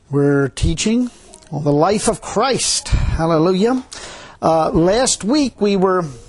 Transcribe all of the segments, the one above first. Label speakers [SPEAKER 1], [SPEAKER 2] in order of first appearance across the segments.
[SPEAKER 1] We're teaching on the life of Christ. Hallelujah. Last week we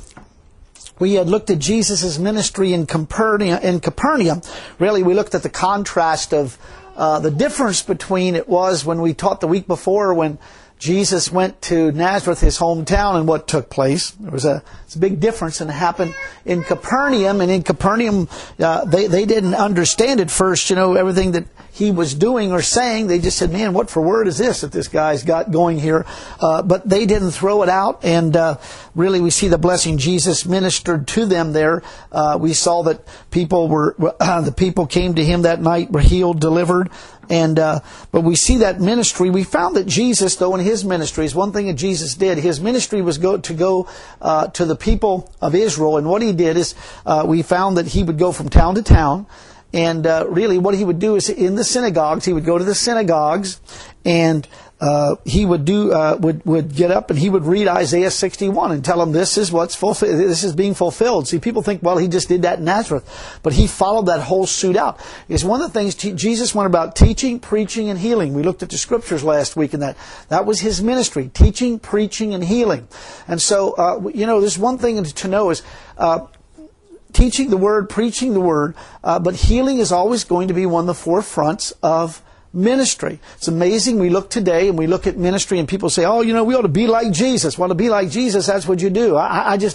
[SPEAKER 1] had looked at Jesus' ministry in Capernaum. Really, we looked at the contrast of the difference between it was when we taught the week before when Jesus went to Nazareth, his hometown, and what took place. There was a big difference, and it happened in Capernaum. And in Capernaum, they didn't understand at first, everything that he was doing or saying. They just said, man, what for word is this that this guy's got going here? But they didn't throw it out. And really, we see the blessing Jesus ministered to them there. We saw that the people came to him that night, were healed, delivered. And but we see that ministry. We found that Jesus, though, in his ministry, is one thing that Jesus did. His ministry was to go to the people of Israel. And what he did is we found that he would go from town to town. And really what he would do is in the synagogues, he would go to the synagogues and he would get up and he would read Isaiah 61 and tell them this is what's fulfilled, this is being fulfilled. See, people think, well, he just did that in Nazareth. But he followed that whole suit out. It's one of the things Jesus went about teaching, preaching, and healing. We looked at the scriptures last week and that was his ministry, teaching, preaching, and healing. And so, there's one thing to know is, teaching the Word, preaching the Word, but healing is always going to be one of the forefronts of ministry. It's amazing. We look today and we look at ministry and people say, we ought to be like Jesus. Well, to be like Jesus, that's what you do. I just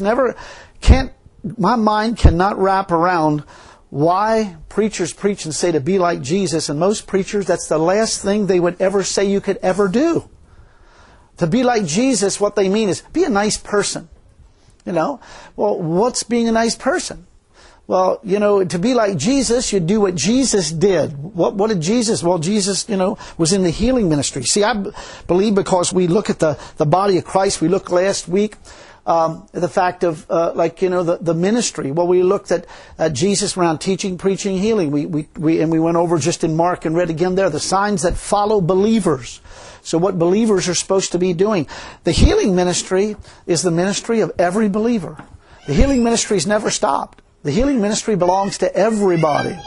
[SPEAKER 1] my mind cannot wrap around why preachers preach and say to be like Jesus. And most preachers, that's the last thing they would ever say you could ever do. To be like Jesus, what they mean is be a nice person. Well, what's being a nice person? Well, to be like Jesus, you do what Jesus did. What did Jesus? Well, Jesus, was in the healing ministry. See, I believe because we look at the body of Christ, we looked last week at the fact of, the ministry. Well, we looked at Jesus around teaching, preaching, healing. We went over just in Mark and read again there, the signs that follow believers. So what believers are supposed to be doing. The healing ministry is the ministry of every believer. The healing ministry has never stopped. The healing ministry belongs to everybody.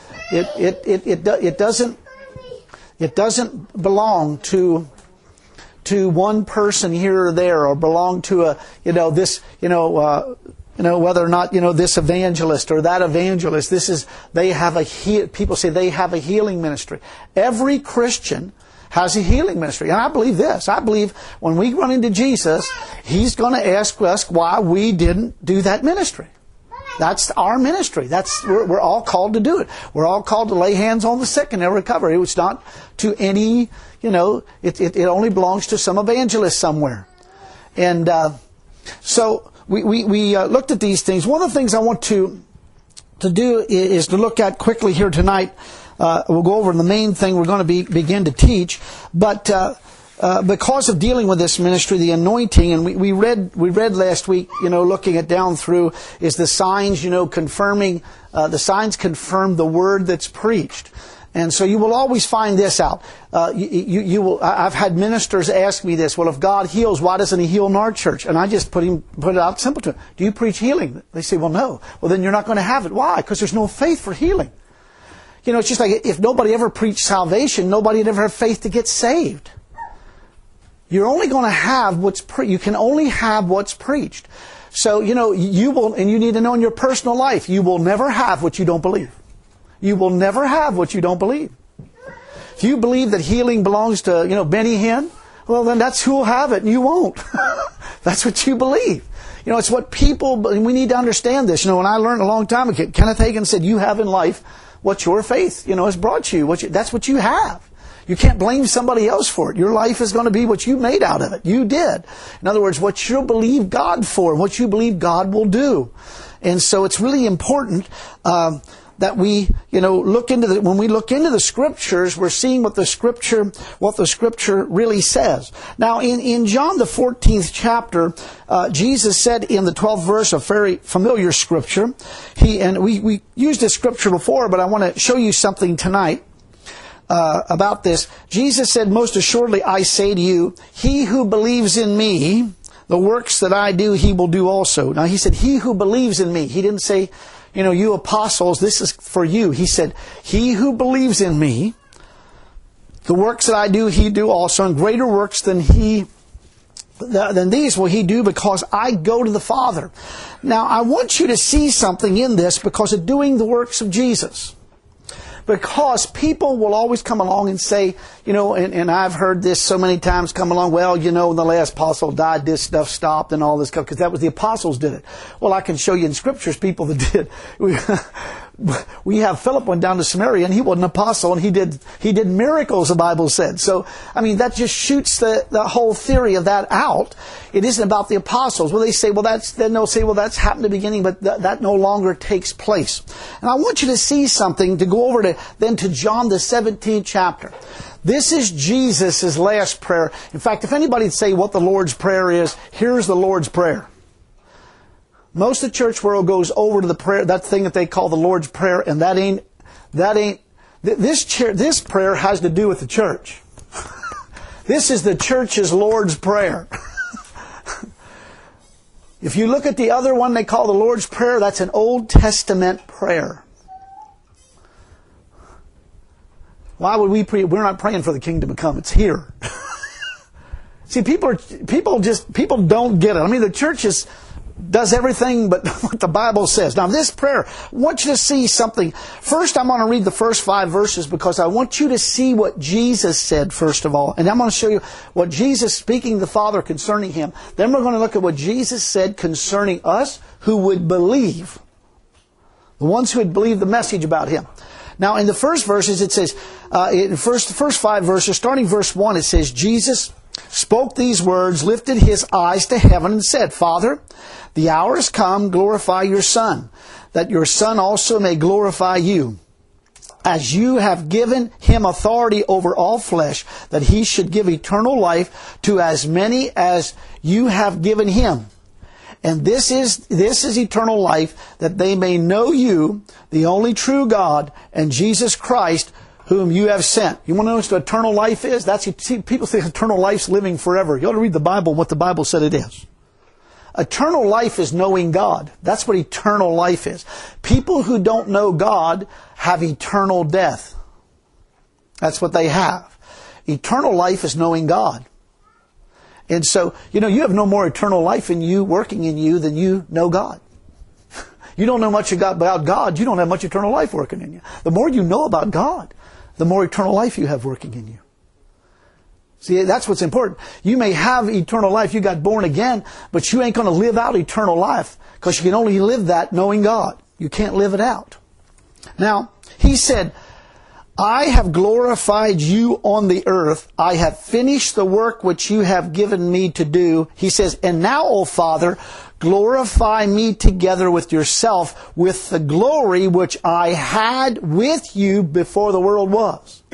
[SPEAKER 1] It doesn't belong to one person here or there, or belong to whether or not, this evangelist or that evangelist. People say they have a healing ministry. Every Christian has a healing ministry. And I believe this. I believe when we run into Jesus, He's going to ask us why we didn't do that ministry. That's our ministry. We're all called to do it. We're all called to lay hands on the sick and they'll recover. It's not to any, it only belongs to some evangelist somewhere. And so we looked at these things. One of the things I want to do is to look at quickly here tonight. We'll go over the main thing we're going to begin to teach. But because of dealing with this ministry, the anointing, and we read last week, looking at down through, is the signs, confirming, the signs confirm the word that's preached. And so you will always find this out. I've had ministers ask me this, well, if God heals, why doesn't He heal in our church? And I just put it out simple to them. Do you preach healing? They say, well, no. Well, then you're not going to have it. Why? Because there's no faith for healing. It's just like if nobody ever preached salvation, nobody would ever have faith to get saved. You're only going to have you can only have what's preached. So, you will, and you need to know in your personal life, you will never have what you don't believe. You will never have what you don't believe. If you believe that healing belongs to, Benny Hinn, well, then that's who will have it and you won't. That's what you believe. It's what people, and we need to understand this. When I learned a long time ago, Kenneth Hagin said, you have in life what your faith, has brought you. That's what you have. You can't blame somebody else for it. Your life is going to be what you made out of it. You did. In other words, what you believe God for, what you believe God will do. And so it's really important that we, when we look into the Scriptures, we're seeing what the Scripture really says. Now, in John the 14th chapter, Jesus said in the 12th verse, a very familiar Scripture. We used this Scripture before, but I want to show you something tonight about this. Jesus said, most assuredly I say to you, he who believes in me, the works that I do, he will do also. Now, He said, he who believes in me. He didn't say, you apostles, this is for you. He said, he who believes in me, The works that I do, he do also, and greater works than these will he do, because I go to the Father. Now, I want you to see something in this because of doing the works of Jesus. Because people will always come along and say, and I've heard this so many times come along, well, when the last apostle died, this stuff stopped and all this stuff, because that was the apostles did it. Well, I can show you in Scriptures people that did. We have Philip went down to Samaria and he was an apostle and he did miracles, the Bible said. So, that just shoots the whole theory of that out. It isn't about the apostles. Well, they say, that's happened at the beginning, but that no longer takes place. And I want you to see something to go over to John the 17th chapter. This is Jesus' last prayer. In fact, if anybody'd say what the Lord's Prayer is, here's the Lord's Prayer. Most of the church world goes over to the prayer, that thing that they call the Lord's Prayer, and this prayer has to do with the church. This is the church's Lord's Prayer. If you look at the other one they call the Lord's Prayer, that's an Old Testament prayer. Why would we pray? We're not praying for the kingdom to come. It's here. See, people don't get it. The church does everything but what the Bible says. Now, this prayer, I want you to see something. First, I'm going to read the first 5 verses because I want you to see what Jesus said, first of all. And I'm going to show you what Jesus, speaking to the Father concerning Him. Then we're going to look at what Jesus said concerning us who would believe. The ones who would believe the message about Him. Now, in the first verses, it says, in the first 5 verses, starting verse 1, it says, Jesus spoke these words, lifted His eyes to heaven, and said, Father, the hour has come, glorify your Son, that your Son also may glorify you, as you have given Him authority over all flesh, that He should give eternal life to as many as you have given Him. And this is eternal life, that they may know you, the only true God, and Jesus Christ, whom you have sent. You want to know what eternal life is? People think eternal life's living forever. You ought to read the Bible and what the Bible said it is. Eternal life is knowing God. That's what eternal life is. People who don't know God have eternal death. That's what they have. Eternal life is knowing God. And so, you have no more eternal life in you, working in you, than you know God. You don't know much about God, you don't have much eternal life working in you. The more you know about God, the more eternal life you have working in you. See, that's what's important. You may have eternal life, you got born again, but you ain't going to live out eternal life, because you can only live that knowing God. You can't live it out. Now, He said, I have glorified you on the earth. I have finished the work which you have given me to do. He says, and now, O Father, glorify me together with yourself with the glory which I had with you before the world was.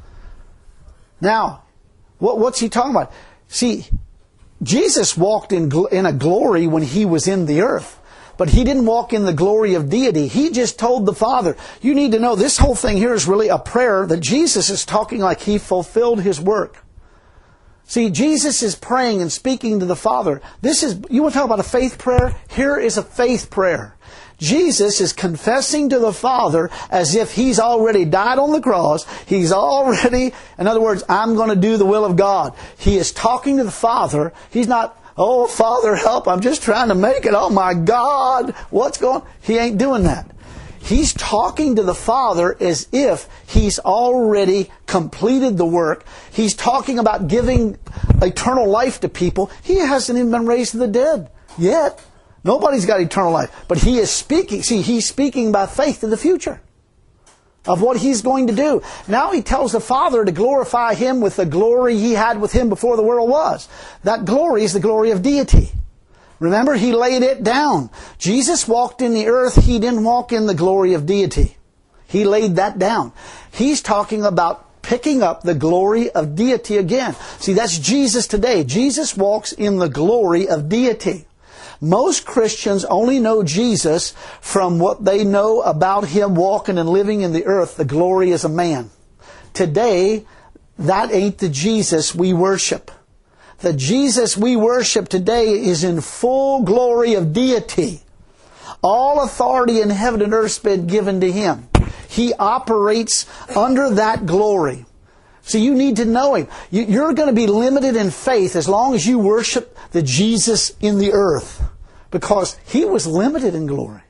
[SPEAKER 1] Now, what's He talking about? See, Jesus walked in a glory when He was in the earth. But He didn't walk in the glory of deity. He just told the Father, you need to know this whole thing here is really a prayer that Jesus is talking like He fulfilled His work. See, Jesus is praying and speaking to the Father. You want to talk about a faith prayer? Here is a faith prayer. Jesus is confessing to the Father as if He's already died on the cross. He's already, in other words, I'm going to do the will of God. He is talking to the Father. He's not, oh, Father, help, I'm just trying to make it. Oh, my God, what's going on? He ain't doing that. He's talking to the Father as if He's already completed the work. He's talking about giving eternal life to people. He hasn't even been raised from the dead yet. Nobody's got eternal life. But He is speaking. See, He's speaking by faith in the future of what He's going to do. Now He tells the Father to glorify Him with the glory He had with Him before the world was. That glory is the glory of deity. Remember, He laid it down. Jesus walked in the earth. He didn't walk in the glory of deity. He laid that down. He's talking about picking up the glory of deity again. See, that's Jesus today. Jesus walks in the glory of deity. Most Christians only know Jesus from what they know about Him walking and living in the earth, the glory as a man. Today, that ain't the Jesus we worship. The Jesus we worship today is in full glory of deity. All authority in heaven and earth has been given to Him. He operates under that glory. See, you need to know Him. You're going to be limited in faith as long as you worship the Jesus in the earth, because He was limited in glory.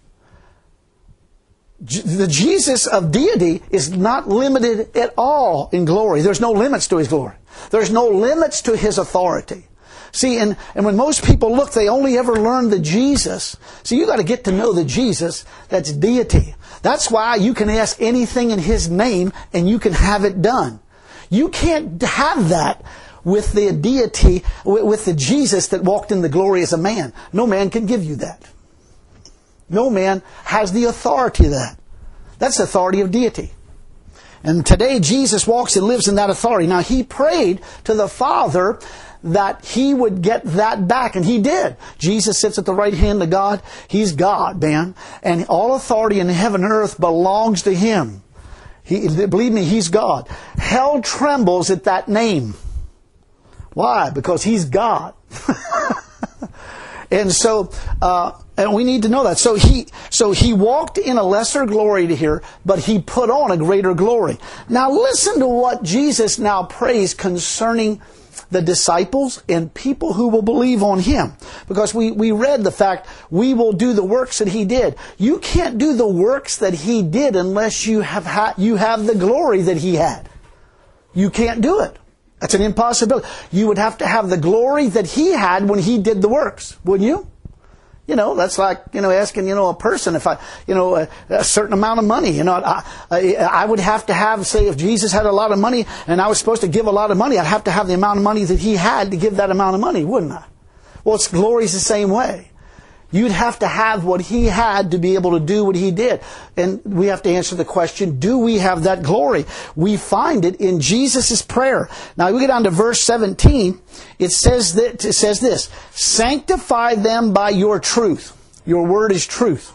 [SPEAKER 1] The Jesus of deity is not limited at all in glory. There's no limits to His glory. There's no limits to His authority. See, and when most people look, they only ever learn the Jesus. So you got to get to know the Jesus that's deity. That's why you can ask anything in His name and you can have it done. You can't have that with the deity, with the Jesus that walked in the glory as a man. No man can give you that. No man has the authority of that. That's the authority of deity. And today Jesus walks and lives in that authority. Now He prayed to the Father that He would get that back, and He did. Jesus sits at the right hand of God. He's God, man. And all authority in heaven and earth belongs to Him. Believe me, He's God. Hell trembles at that name. Why? Because He's God. And so, and we need to know that. So he walked in a lesser glory to here, but He put on a greater glory. Now listen to what Jesus now prays concerning the disciples and people who will believe on Him. Because we read the fact, we will do the works that He did. You can't do the works that He did unless you have the glory that He had. You can't do it. That's an impossibility. You would have to have the glory that He had when He did the works, wouldn't you? That's like, asking, a person if a certain amount of money, I would have to have, say, if Jesus had a lot of money and I was supposed to give a lot of money, I'd have to have the amount of money that He had to give that amount of money, wouldn't I? Well, glory's the same way. You'd have to have what He had to be able to do what He did. And we have to answer the question, do we have that glory? We find it in Jesus' prayer. Now, we get down to verse 17. It says this, sanctify them by your truth. Your word is truth.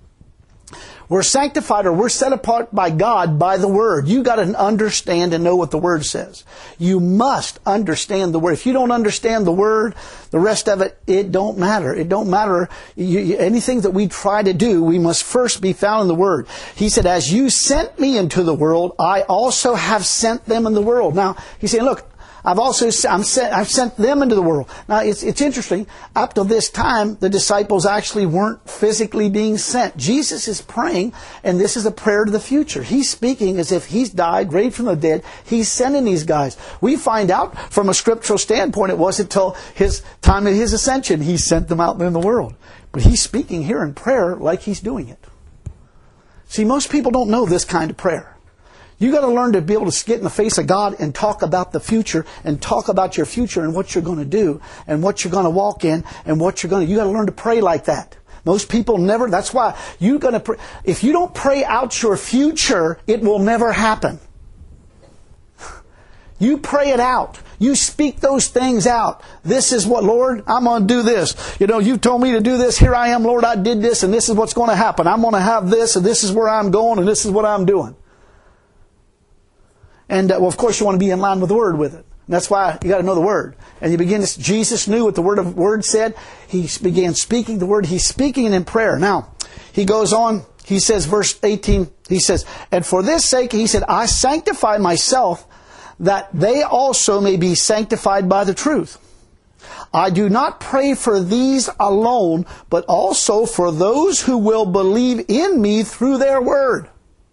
[SPEAKER 1] We're sanctified, or we're set apart by God by the Word. You got to understand and know what the Word says. You must understand the Word. If you don't understand the Word, the rest of it don't matter. It don't matter. Anything that we try to do, we must first be found in the Word. He said, as you sent me into the world, I also have sent them in the world. Now, He's saying, look, I've sent them into the world. Now, it's interesting. Up to this time, the disciples actually weren't physically being sent. Jesus is praying, and this is a prayer to the future. He's speaking as if He's died, raised from the dead. He's sending these guys. We find out from a scriptural standpoint, it wasn't until His time of His ascension, He sent them out in the world. But He's speaking here in prayer like He's doing it. See, most people don't know this kind of prayer. You got to learn to be able to get in the face of God and talk about the future and talk about your future and what you're going to do and what you're going to walk in and what you got to learn to pray like that. Most people never, that's why you're going to pray. If you don't pray out your future, it will never happen. You pray it out. You speak those things out. This is what, Lord, I'm going to do this. You told me to do this. Here I am, Lord, I did this, and this is what's going to happen. I'm going to have this, and this is where I'm going, and this is what I'm doing. And, of course, you want to be in line with the Word with it. And that's why you got to know the Word. And Jesus knew what the Word said. He began speaking the Word. He's speaking it in prayer. Now, he goes on. He says, verse 18, he says, and for this sake, he said, I sanctify myself that they also may be sanctified by the truth. I do not pray for these alone, but also for those who will believe in me through their word.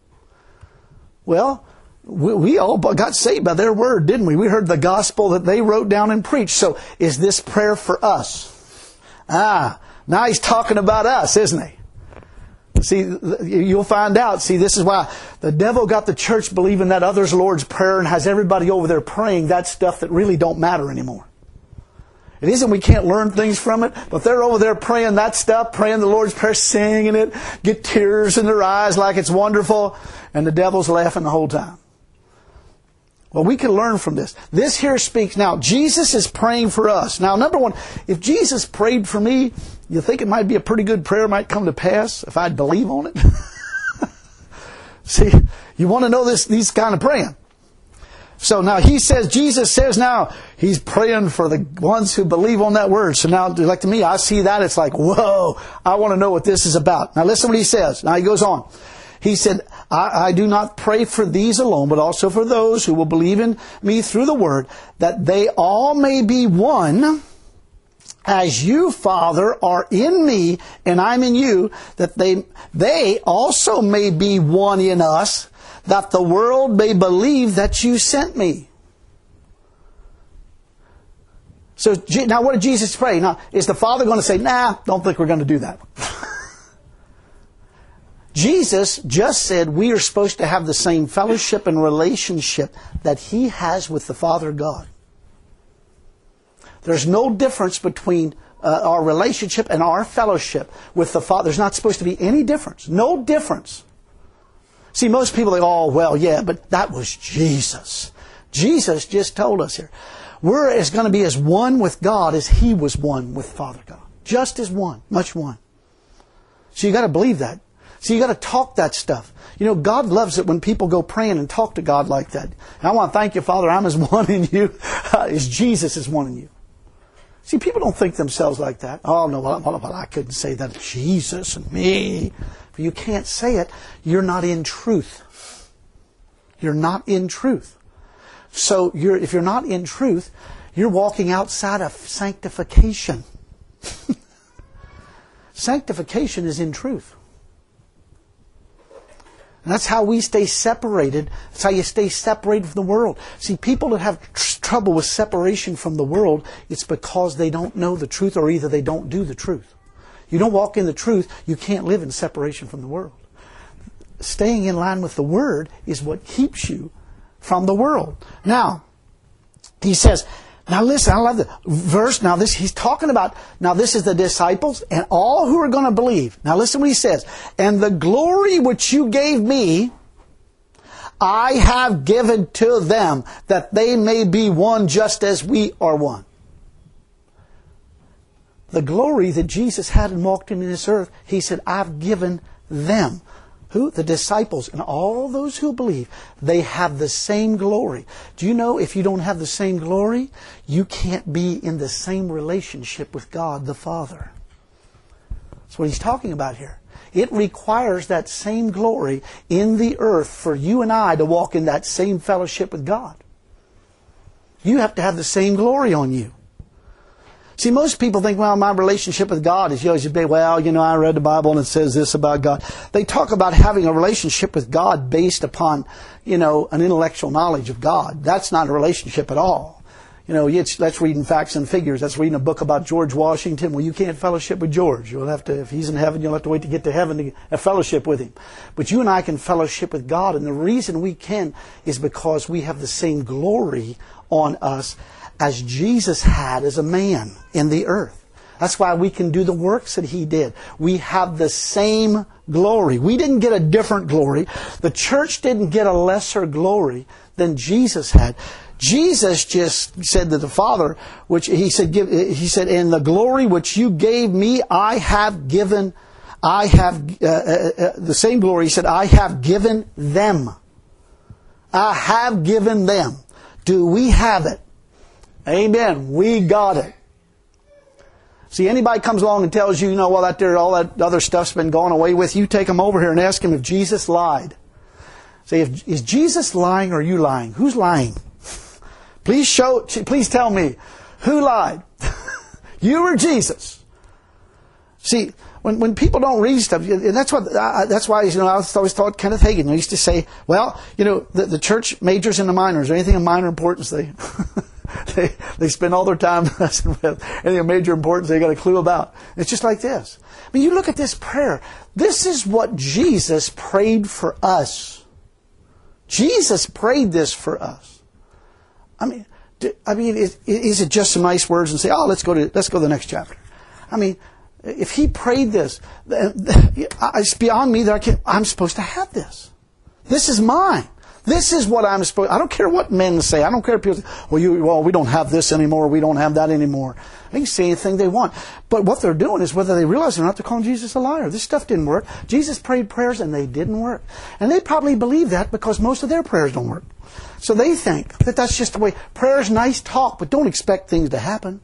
[SPEAKER 1] Well, we all got saved by their word, didn't we? We heard the gospel that they wrote down and preached. So is this prayer for us? Now He's talking about us, isn't He? See, you'll find out. See, this is why the devil got the church believing that other's Lord's Prayer and has everybody over there praying that stuff that really don't matter anymore. It isn't we can't learn things from it, but they're over there praying that stuff, praying the Lord's Prayer, singing it, get tears in their eyes like it's wonderful, and the devil's laughing the whole time. Well, we can learn from this. This here speaks. Now, Jesus is praying for us. Now, number one, if Jesus prayed for me, you think it might be a pretty good prayer, might come to pass if I'd believe on it? See, you want to know these kind of praying. So now Jesus says now, He's praying for the ones who believe on that word. So now, like to me, I see that, it's like, whoa, I want to know what this is about. Now listen what He says. Now He goes on. He said, I do not pray for these alone, but also for those who will believe in me through the word, that they all may be one, as you, Father, are in me, and I'm in you, that they also may be one in us, that the world may believe that you sent me. So now what did Jesus pray? Now, is the Father going to say, nah, don't think we're going to do that? Jesus just said we are supposed to have the same fellowship and relationship that He has with the Father God. There's no difference between our relationship and our fellowship with the Father. There's not supposed to be any difference. No difference. See, most people think, oh, well, yeah, but that was Jesus. Jesus just told us here. We're going to be as one with God as He was one with Father God. Just as one. Much one. So you got to believe that. So you got to talk that stuff. You know, God loves it when people go praying and talk to God like that. And I want to thank you, Father, I'm as one in you as Jesus is one in you. See, people don't think themselves like that. Oh, no, well, I couldn't say that. Jesus and me. But you can't say it. You're not in truth. You're not in truth. So if you're not in truth, you're walking outside of sanctification. Sanctification is in truth. And that's how we stay separated. That's how you stay separated from the world. See, people that have trouble with separation from the world, it's because they don't know the truth, or either they don't do the truth. You don't walk in the truth, you can't live in separation from the world. Staying in line with the Word is what keeps you from the world. Now, he says, now listen, I love the verse. Now he's talking about, now this is the disciples and all who are going to believe. Now listen what he says. And the glory which you gave me, I have given to them, that they may be one just as we are one. The glory that Jesus had and walked into this earth, He said, I've given them. Who? The disciples and all those who believe. They have the same glory. Do you know if you don't have the same glory, you can't be in the same relationship with God the Father? That's what He's talking about here. It requires that same glory in the earth for you and I to walk in that same fellowship with God. You have to have the same glory on you. See, most people think, well, my relationship with God is, well, I read the Bible and it says this about God. They talk about having a relationship with God based upon, an intellectual knowledge of God. That's not a relationship at all. That's reading facts and figures. That's reading a book about George Washington. Well, you can't fellowship with George. You'll have to, if he's in heaven, you'll have to wait to get to heaven to have fellowship with him. But you and I can fellowship with God, and the reason we can is because we have the same glory on us as Jesus had as a man in the earth. That's why we can do the works that He did. We have the same glory. We didn't get a different glory. The church didn't get a lesser glory than Jesus had. Jesus just said to the Father, which He said, in the glory which you gave me, I have given, the same glory. He said, I have given them. I have given them. Do we have it? Amen. We got it. See, anybody comes along and tells you, all that other stuff's been gone away with, you take them over here and ask him if Jesus lied. Say, is Jesus lying or are you lying? Who's lying? Please tell me, who lied? You or Jesus? See, when people don't read stuff, and that's why I always thought Kenneth Hagin used to say, well, the church majors and the minors, or anything of minor importance, they spend all their time messing with anything of major importance they got a clue about. It's just like this. I mean, you look at this prayer. This is what Jesus prayed for us. Jesus prayed this for us. I mean, is it just some nice words and say, oh, let's go to the next chapter? I mean, if He prayed this, it's beyond me that I'm supposed to have this. This is mine. This is what I'm supposed. I don't care what men say. I don't care if people say, well, we don't have this anymore. We don't have that anymore. They can say anything they want. But what they're doing is, whether they realize it or not, they're calling Jesus a liar. This stuff didn't work. Jesus prayed prayers and they didn't work. And they probably believe that because most of their prayers don't work. So they think that that's just the way. Prayer's nice talk, but don't expect things to happen.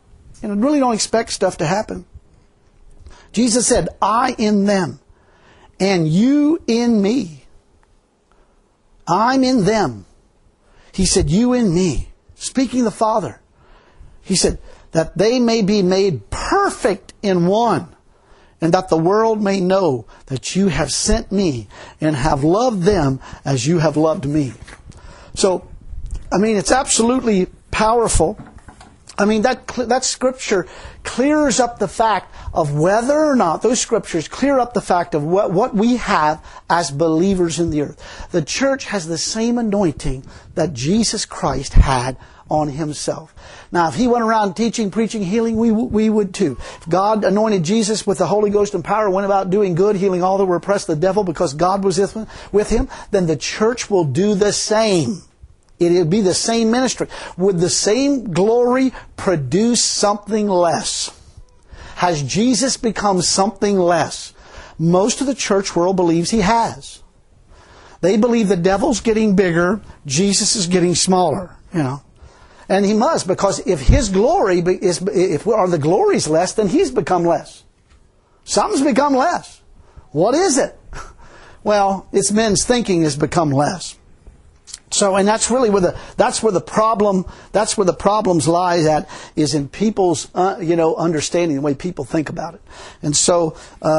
[SPEAKER 1] Really don't expect stuff to happen. Jesus said, I in them, and you in me. I'm in them. He said, you in me. Speaking of the Father. He said, that they may be made perfect in one, and that the world may know that you have sent me and have loved them as you have loved me. So, it's absolutely powerful. That scripture clears up the fact of whether or not, those scriptures clear up the fact of what we have as believers in the earth. The church has the same anointing that Jesus Christ had on Himself. Now, if He went around teaching, preaching, healing, we would too. If God anointed Jesus with the Holy Ghost and power, went about doing good, healing all that were oppressed of the devil because God was with Him, then the church will do the same. It would be the same ministry. Would the same glory produce something less? Has Jesus become something less? Most of the church world believes He has. They believe the devil's getting bigger, Jesus is getting smaller, And He must, because if His glory the glory's less, then He's become less. Something's become less. What is it? Well, it's men's thinking has become less. So, and that's really where the problems lies at, is in people's, understanding, the way people think about it. And so,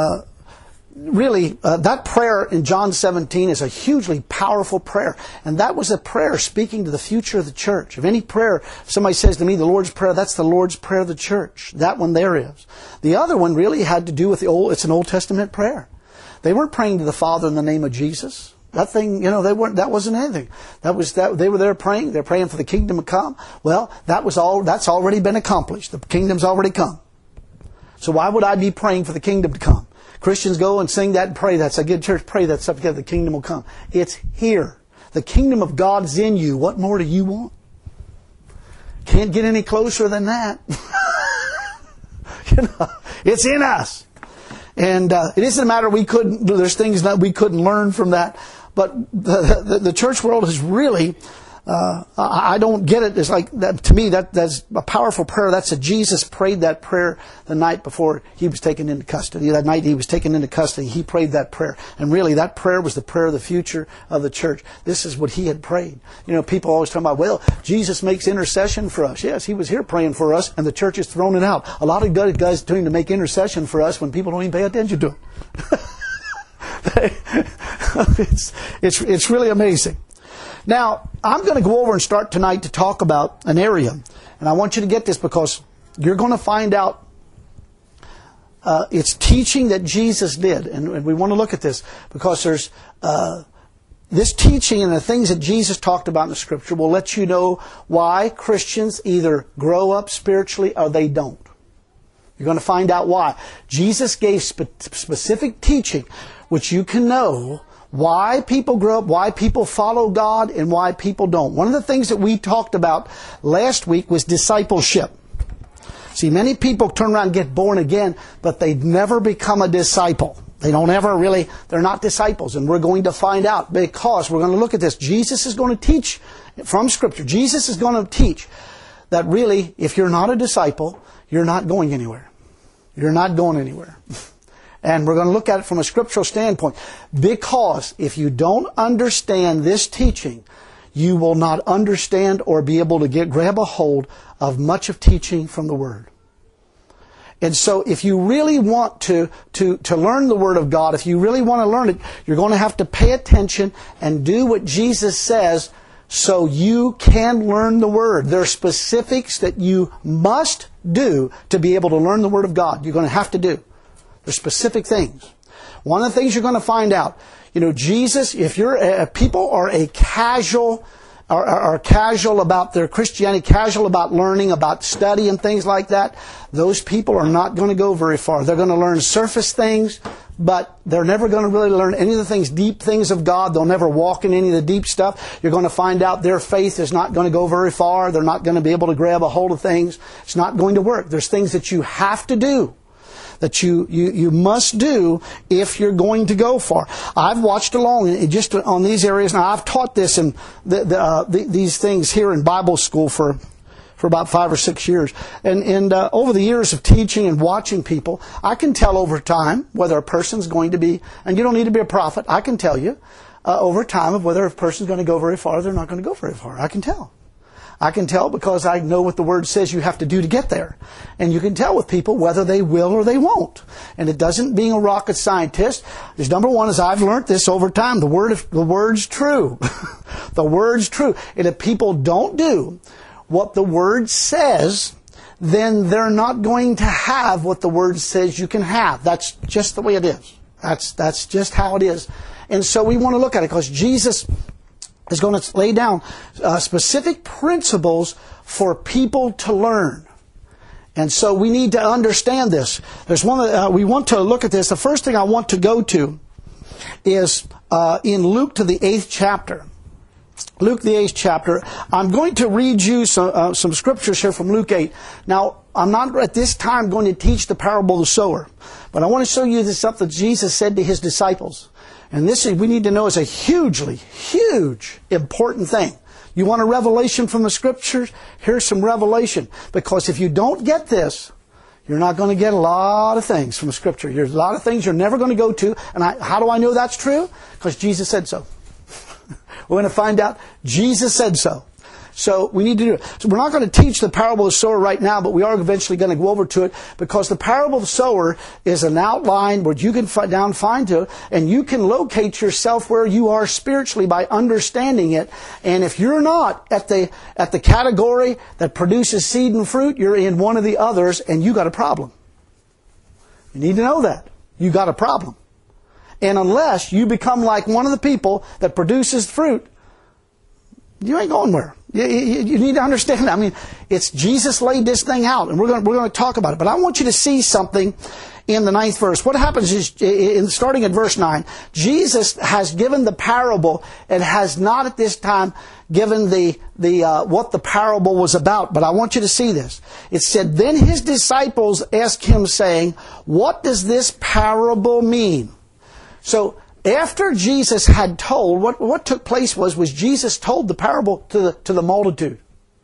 [SPEAKER 1] that prayer in John 17 is a hugely powerful prayer. And that was a prayer speaking to the future of the church. If any prayer, if somebody says to me, the Lord's Prayer, that's the Lord's Prayer of the church. That one there is. The other one really had to do with it's an Old Testament prayer. They weren't praying to the Father in the name of Jesus. That thing, that wasn't anything. They were there praying. They're praying for the kingdom to come. Well, that's already been accomplished. The kingdom's already come. So why would I be praying for the kingdom to come? Christians go and sing that and pray that. So good church, pray that stuff together. The kingdom will come. It's here. The kingdom of God's in you. What more do you want? Can't get any closer than that. It's in us. And it isn't a matter there's things that we couldn't learn from that. But the church world is really, I don't get it. It's like, that, to me, that's a powerful prayer. Jesus prayed that prayer the night before He was taken into custody. That night He was taken into custody, He prayed that prayer. And really, that prayer was the prayer of the future of the church. This is what He had prayed. People always talk about, well, Jesus makes intercession for us. Yes, He was here praying for us, and the church has thrown it out. A lot of good guys doing to make intercession for us when people don't even pay attention to it. It's really amazing. Now, I'm going to go over and start tonight to talk about an area. And I want you to get this, because you're going to find out it's teaching that Jesus did. And we want to look at this because there's this teaching and the things that Jesus talked about in the Scripture will let you know why Christians either grow up spiritually or they don't. You're going to find out why. Jesus gave specific teaching which you can know why people grow up, why people follow God, and why people don't. One of the things that we talked about last week was discipleship. See, many people turn around and get born again, but they never become a disciple. They're not disciples. And we're going to find out, because we're going to look at this. Jesus is going to teach from Scripture. Jesus is going to teach that really, if you're not a disciple, you're not going anywhere. You're not going anywhere. And we're going to look at it from a scriptural standpoint. Because if you don't understand this teaching, you will not understand or be able to grab a hold of much of teaching from the Word. And so if you really want to learn the Word of God, if you really want to learn it, you're going to have to pay attention and do what Jesus says so you can learn the Word. There are specifics that you must do to be able to learn the Word of God. You're going to have to do. There's specific things. One of the things you're going to find out, Jesus, if people are casual about their Christianity, casual about learning, about study and things like that, those people are not going to go very far. They're going to learn surface things, but they're never going to really learn any of the things, deep things of God. They'll never walk in any of the deep stuff. You're going to find out their faith is not going to go very far. They're not going to be able to grab a hold of things. It's not going to work. There's things that you have to do, that you must do if you're going to go far. I've watched along just on these areas. Now, I've taught this and these things here in Bible school for for about 5 or 6 years. And over the years of teaching and watching people, I can tell over time whether a person's going to be, and you don't need to be a prophet, I can tell you over time of whether a person's going to go very far or they're not going to go very far. I can tell. I can tell because I know what the Word says you have to do to get there. And you can tell with people whether they will or they won't. And it doesn't, being a rocket scientist, is number one is I've learned this over time. The Word's true. The Word's true. And if people don't do what the Word says, then they're not going to have what the Word says you can have. That's just the way it is. That's just how it is. And so we want to look at it because Jesus is going to lay down specific principles for people to learn. And so we need to understand this. There's one we want to look at this. The first thing I want to go to is in Luke to the 8th chapter. Luke the 8th chapter. I'm going to read you some scriptures here from Luke 8. Now, I'm not at this time going to teach the parable of the sower, but I want to show you this something Jesus said to His disciples. And this we need to know is a hugely, huge, important thing. You want a revelation from the Scriptures? Here's some revelation. Because if you don't get this, you're not going to get a lot of things from the Scripture. There's a lot of things you're never going to go to. And how do I know that's true? Because Jesus said so. We're going to find out Jesus said so. So we need to do it. So we're not going to teach the parable of the sower right now, but we are eventually going to go over to it because the parable of the sower is an outline where you can find to it, and you can locate yourself where you are spiritually by understanding it. And if you're not at the category that produces seed and fruit, you're in one of the others, and you got a problem. You need to know that. You got a problem. And unless you become like one of the people that produces fruit, you ain't going where. You need to understand that. I mean, it's Jesus laid this thing out, and we're going to talk about it. But I want you to see something in the 9th verse. What happens is, starting at verse 9, Jesus has given the parable and has not at this time given the what the parable was about. But I want you to see this. It said, "Then His disciples asked Him, saying, 'What does this parable mean?'" So, after Jesus had told, what took place was Jesus told the parable to the multitude.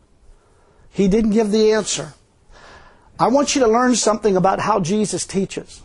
[SPEAKER 1] He didn't give the answer. I want you to learn something about how Jesus teaches.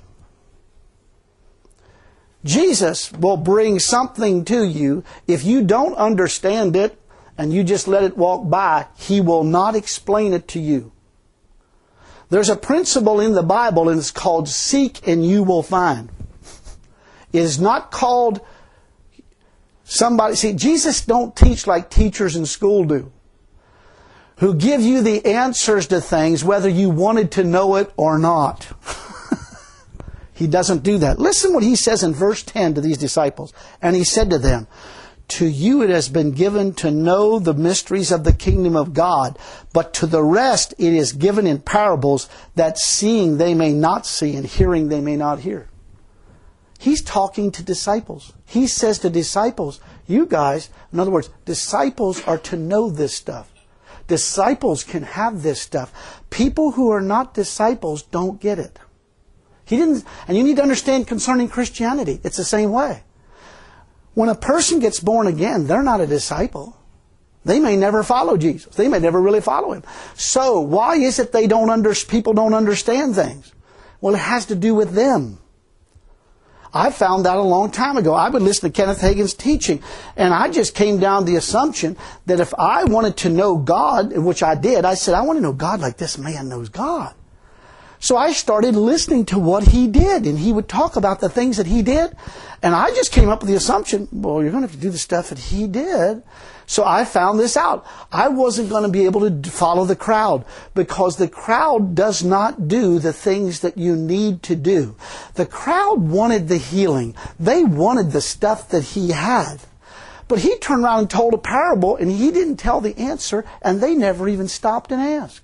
[SPEAKER 1] Jesus will bring something to you. If you don't understand it and you just let it walk by, He will not explain it to you. There's a principle in the Bible, and it's called seek and you will find. It is not called somebody... See, Jesus don't teach like teachers in school do, who give you the answers to things whether you wanted to know it or not. He doesn't do that. Listen what He says in verse 10 to these disciples. "And He said to them, 'To you it has been given to know the mysteries of the kingdom of God, but to the rest it is given in parables, that seeing they may not see and hearing they may not hear.'" He's talking to disciples. He says to disciples, you guys, in other words, disciples are to know this stuff. Disciples can have this stuff. People who are not disciples don't get it. He didn't, and you need to understand concerning Christianity, it's the same way. When a person gets born again, they're not a disciple. They may never follow Jesus. They may never really follow Him. So, why is it people don't understand things? Well, it has to do with them. I found that a long time ago. I would listen to Kenneth Hagin's teaching, and I just came down to the assumption that if I wanted to know God, which I did, I said, I want to know God like this man knows God. So I started listening to what he did, and he would talk about the things that he did, and I just came up with the assumption, well, you're going to have to do the stuff that he did. So I found this out. I wasn't going to be able to follow the crowd, because the crowd does not do the things that you need to do. The crowd wanted the healing. They wanted the stuff that he had. But he turned around and told a parable, and he didn't tell the answer, and they never even stopped and asked.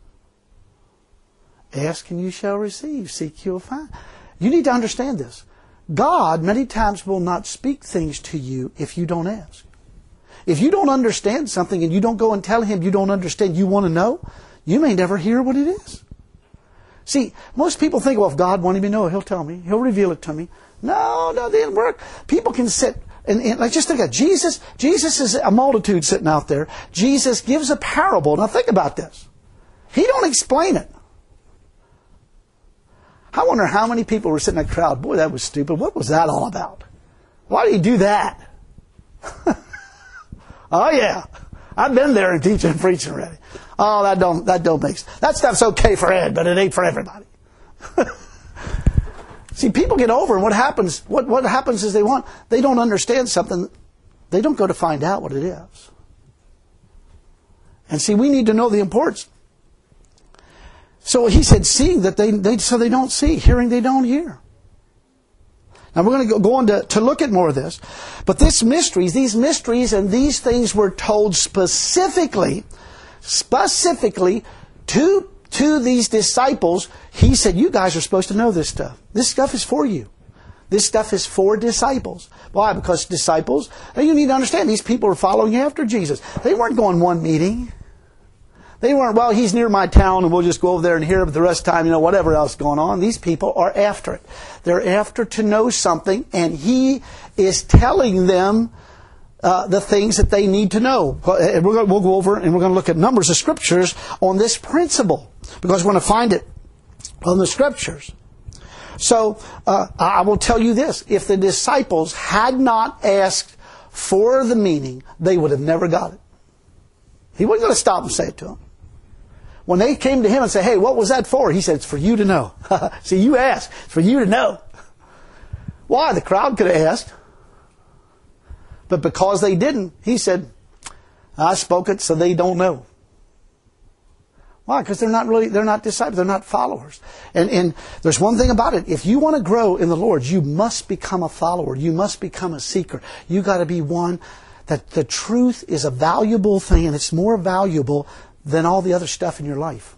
[SPEAKER 1] Ask and you shall receive. Seek you will find. You need to understand this. God many times will not speak things to you if you don't ask. If you don't understand something and you don't go and tell Him you don't understand, you want to know, you may never hear what it is. See, most people think, well, if God wanted me to know, He'll tell me. He'll reveal it to me. No, that didn't work. People can sit and like, just think of Jesus. Jesus is a multitude sitting out there. Jesus gives a parable. Now think about this. He don't explain it. I wonder how many people were sitting in that crowd. Boy, that was stupid. What was that all about? Why did he do that? Oh yeah, I've been there and teaching and preaching already. Oh, that don't make sense. That stuff's okay for Ed, but it ain't for everybody. See, people get over, and what happens? What happens is they don't understand something. They don't go to find out what it is. And see, we need to know the importance. So he said, seeing that they don't see, hearing they don't hear. Now we're going to go on to look at more of this. But these mysteries and these things were told specifically to these disciples. He said, you guys are supposed to know this stuff. This stuff is for you. This stuff is for disciples. Why? Because disciples, and you need to understand, these people are following after Jesus. They weren't going one meeting. They weren't, well, he's near my town and we'll just go over there and hear, but the rest of the time, whatever else is going on. These people are after it. They're after to know something, and he is telling them the things that they need to know. We'll go over and we're going to look at numbers of scriptures on this principle, because we're going to find it on the scriptures. So I will tell you this. If the disciples had not asked for the meaning, they would have never got it. He wasn't going to stop and say it to them. When they came to him and said, hey, what was that for? He said, it's for you to know. See, you asked. It's for you to know. Why? The crowd could have asked. But because they didn't, he said, I spoke it so they don't know. Why? Because they're not disciples, they're not followers. And there's one thing about it. If you want to grow in the Lord, you must become a follower. You must become a seeker. You got to be one that the truth is a valuable thing, and it's more valuable than all the other stuff in your life.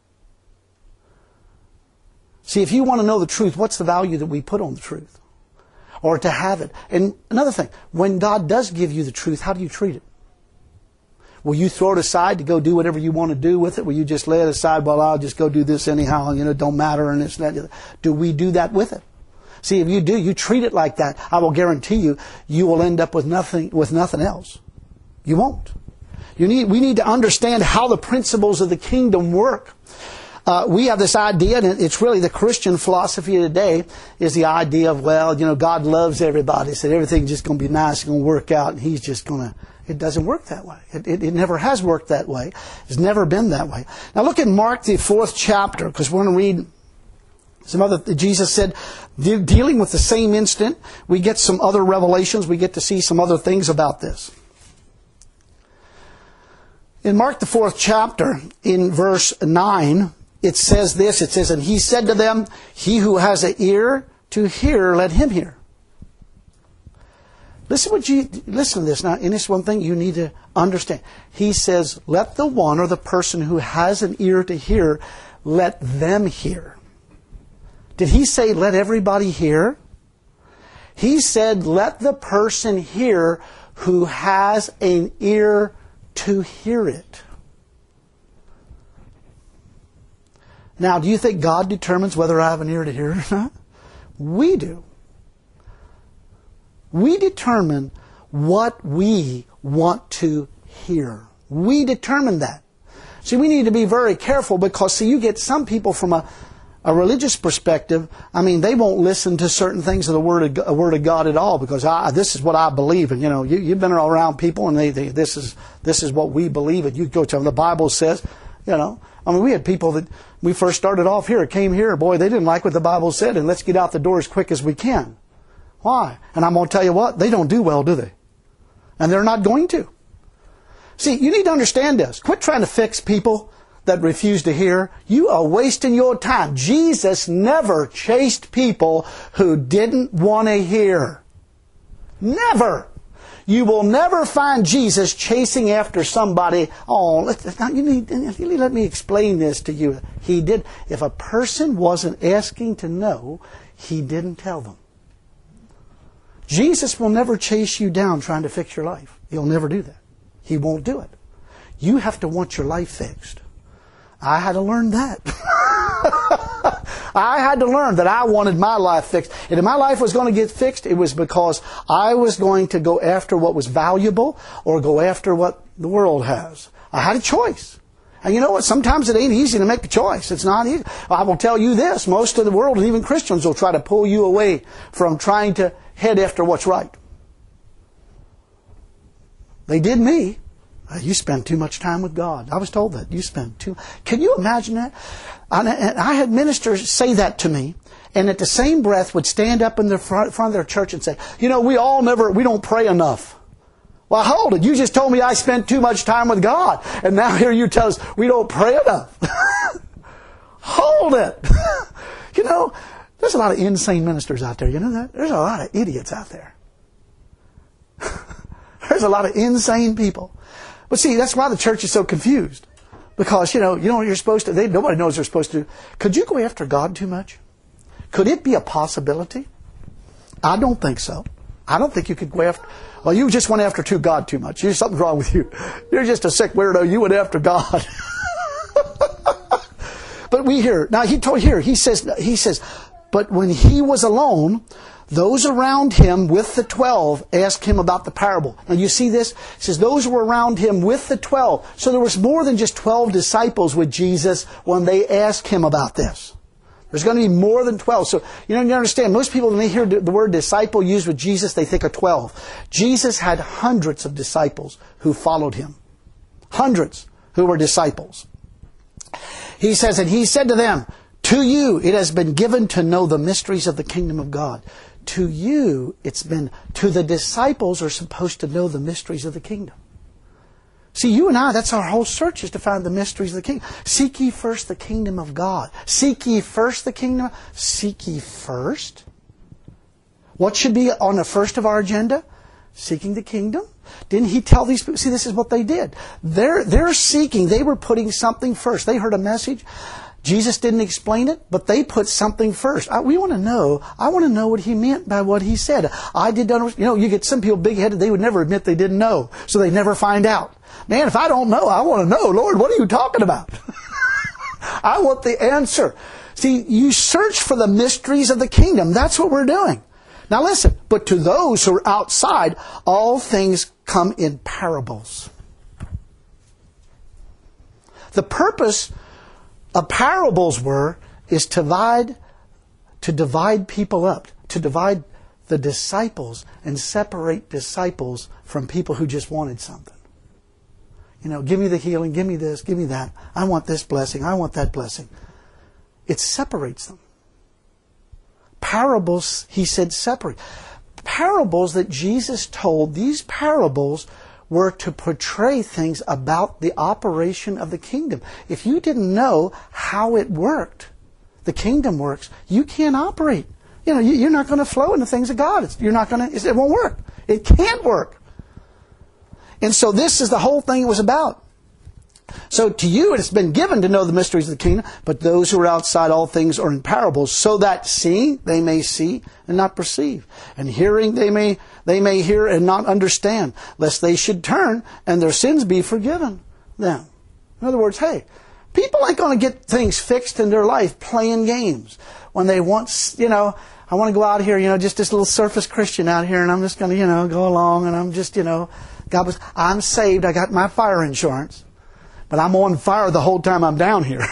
[SPEAKER 1] See, if you want to know the truth, what's the value that we put on the truth? Or to have it. And another thing, when God does give you the truth, how do you treat it? Will you throw it aside to go do whatever you want to do with it? Will you just lay it aside, well, I'll just go do this anyhow, it don't matter, and this and that. Do we do that with it? See, if you do, you treat it like that, I will guarantee you will end up with nothing else. You won't. We need to understand how the principles of the kingdom work. We have this idea, and it's really the Christian philosophy of today, is the idea of, God loves everybody, so everything's just going to be nice, going to work out, and He's just going to... It doesn't work that way. It never has worked that way. It's never been that way. Now look at Mark, the 4th chapter, because we're going to read some other... Jesus said, dealing with the same instant, we get some other revelations, we get to see some other things about this. In Mark, the 4th chapter, in verse 9... it says this, it says, and he said to them, he who has an ear to hear, let him hear. Listen to this now. And this one thing you need to understand. He says, let the one or the person who has an ear to hear, let them hear. Did he say let everybody hear? He said let the person hear who has an ear to hear it. Now, do you think God determines whether I have an ear to hear it or not? We do. We determine what we want to hear. We determine that. See, we need to be very careful because, you get some people from a religious perspective, they won't listen to certain things of the Word of God at all because this is what I believe. And, you've been around people and this is what we believe. And you go to them, the Bible says, we had people that we first started off here, came here, boy, they didn't like what the Bible said, and let's get out the door as quick as we can. Why? And I'm going to tell you what, they don't do well, do they? And they're not going to. See, you need to understand this. Quit trying to fix people that refuse to hear. You are wasting your time. Jesus never chased people who didn't want to hear. Never. You will never find Jesus chasing after somebody. You need let me explain this to you. He did. If a person wasn't asking to know, He didn't tell them. Jesus will never chase you down trying to fix your life. He'll never do that. He won't do it. You have to want your life fixed. I had to learn that. I had to learn that I wanted my life fixed. And if my life was going to get fixed, it was because I was going to go after what was valuable or go after what the world has. I had a choice. And you know what? Sometimes it ain't easy to make a choice. It's not easy. I will tell you this. Most of the world, and even Christians, will try to pull you away from trying to head after what's right. They did me. You spend too much time with God. I was told that. You spend too... Can you imagine that? And I had ministers say that to me, and at the same breath would stand up in the front of their church and say, we don't pray enough. Well, hold it. You just told me I spent too much time with God. And now here you tell us we don't pray enough. Hold it. There's a lot of insane ministers out there. You know that? There's a lot of idiots out there. There's a lot of insane people. But see, that's why the church is so confused. Because, you know what you're supposed to... Nobody knows they're supposed to do. Could you go after God too much? Could it be a possibility? I don't think so. I don't think you could go after... Well, you just went after God too much. There's something wrong with you. You're just a sick weirdo. You went after God. But we hear... Now, he says, but when he was alone... Those around him with the 12 asked him about the parable. Now you see this? It says those who were around him with the 12. So there was more than just 12 disciples with Jesus when they asked him about this. There's going to be more than 12. So you understand, most people when they hear the word disciple used with Jesus, they think of 12. Jesus had hundreds of disciples who followed him. Hundreds who were disciples. He says, and he said to them, to you it has been given to know the mysteries of the kingdom of God. To you, to the disciples are supposed to know the mysteries of the kingdom. See, you and I, that's our whole search, is to find the mysteries of the kingdom. Seek ye first the kingdom of God. Seek ye first the kingdom. Seek ye first. What should be on the first of our agenda? Seeking the kingdom. Didn't he tell these people? See, this is what they did. They're seeking. They were putting something first. They heard a message. Jesus didn't explain it, but they put something first. I want to know what he meant by what he said. I did understand. You get some people big-headed, they would never admit they didn't know, so they never find out. Man, if I don't know, I want to know. Lord, what are you talking about? I want the answer. See, you search for the mysteries of the kingdom. That's what we're doing. Now listen, but to those who are outside, all things come in parables. The purpose of parables is to divide people up, to divide the disciples and separate disciples from people who just wanted something. Give me the healing, give me this, give me that. I want this blessing, I want that blessing. It separates them. Parables, he said, separate. Parables that Jesus told, these parables were to portray things about the operation of the kingdom. If you didn't know how it worked, the kingdom works, you can't operate. You're not going to flow in the things of God. It won't work. It can't work. And so this is the whole thing it was about. So to you it has been given to know the mysteries of the kingdom, but those who are outside, all things are in parables, so that seeing they may see and not perceive, and hearing they may hear and not understand, lest they should turn and their sins be forgiven them. In other words, hey, people ain't going to get things fixed in their life playing games. When they want, I want to go out here, just this little surface Christian out here, and I'm just going to, go along, and I'm just, I'm saved, I got my fire insurance. But I'm on fire the whole time I'm down here.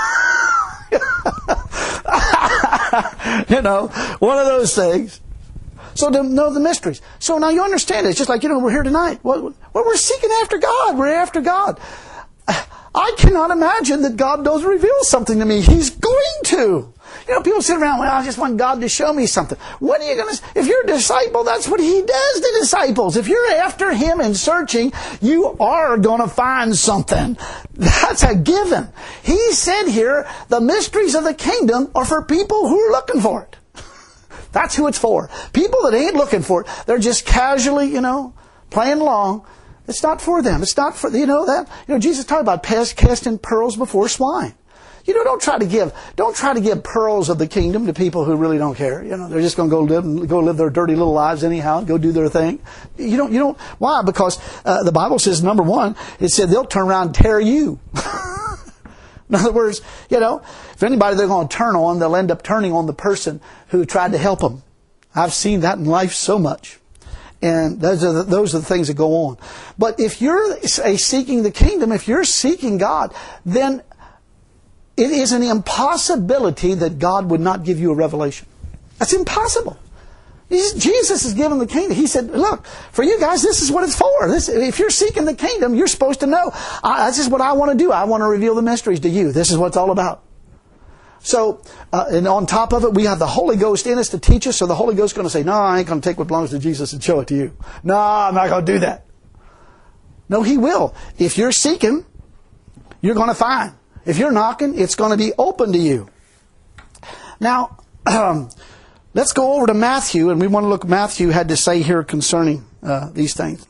[SPEAKER 1] One of those things. So to know the mysteries. So now you understand it. It's just like, we're here tonight. Well, we're seeking after God. We're after God. I cannot imagine that God doesn't reveal something to me. He's going to. People sit around, I just want God to show me something. What are you going to... If you're a disciple, that's what he does to disciples. If you're after him and searching, you are going to find something. That's a given. He said here, the mysteries of the kingdom are for people who are looking for it. That's who it's for. People that ain't looking for it, they're just casually, playing along. It's not for them. It's not for, that. Jesus talked about casting pearls before swine. Don't try to give pearls of the kingdom to people who really don't care. They're just going to go live their dirty little lives anyhow, go do their thing. You don't. Why? Because the Bible says, number one, it said they'll turn around and tear you. In other words, if anybody they're going to turn on, they'll end up turning on the person who tried to help them. I've seen that in life so much. And those are the things that go on. But if you're seeking the kingdom, if you're seeking God, then it is an impossibility that God would not give you a revelation. That's impossible. Jesus is given the kingdom. He said, look, for you guys, this is what it's for. If you're seeking the kingdom, you're supposed to know, this is what I want to do. I want to reveal the mysteries to you. This is what it's all about. So, and on top of it, we have the Holy Ghost in us to teach us. So the Holy Ghost is going to say, no, I ain't going to take what belongs to Jesus and show it to you. No, I'm not going to do that. No, He will. If you're seeking, you're going to find. If you're knocking, it's going to be open to you. Now, let's go over to Matthew, and we want to look what Matthew had to say here concerning these things.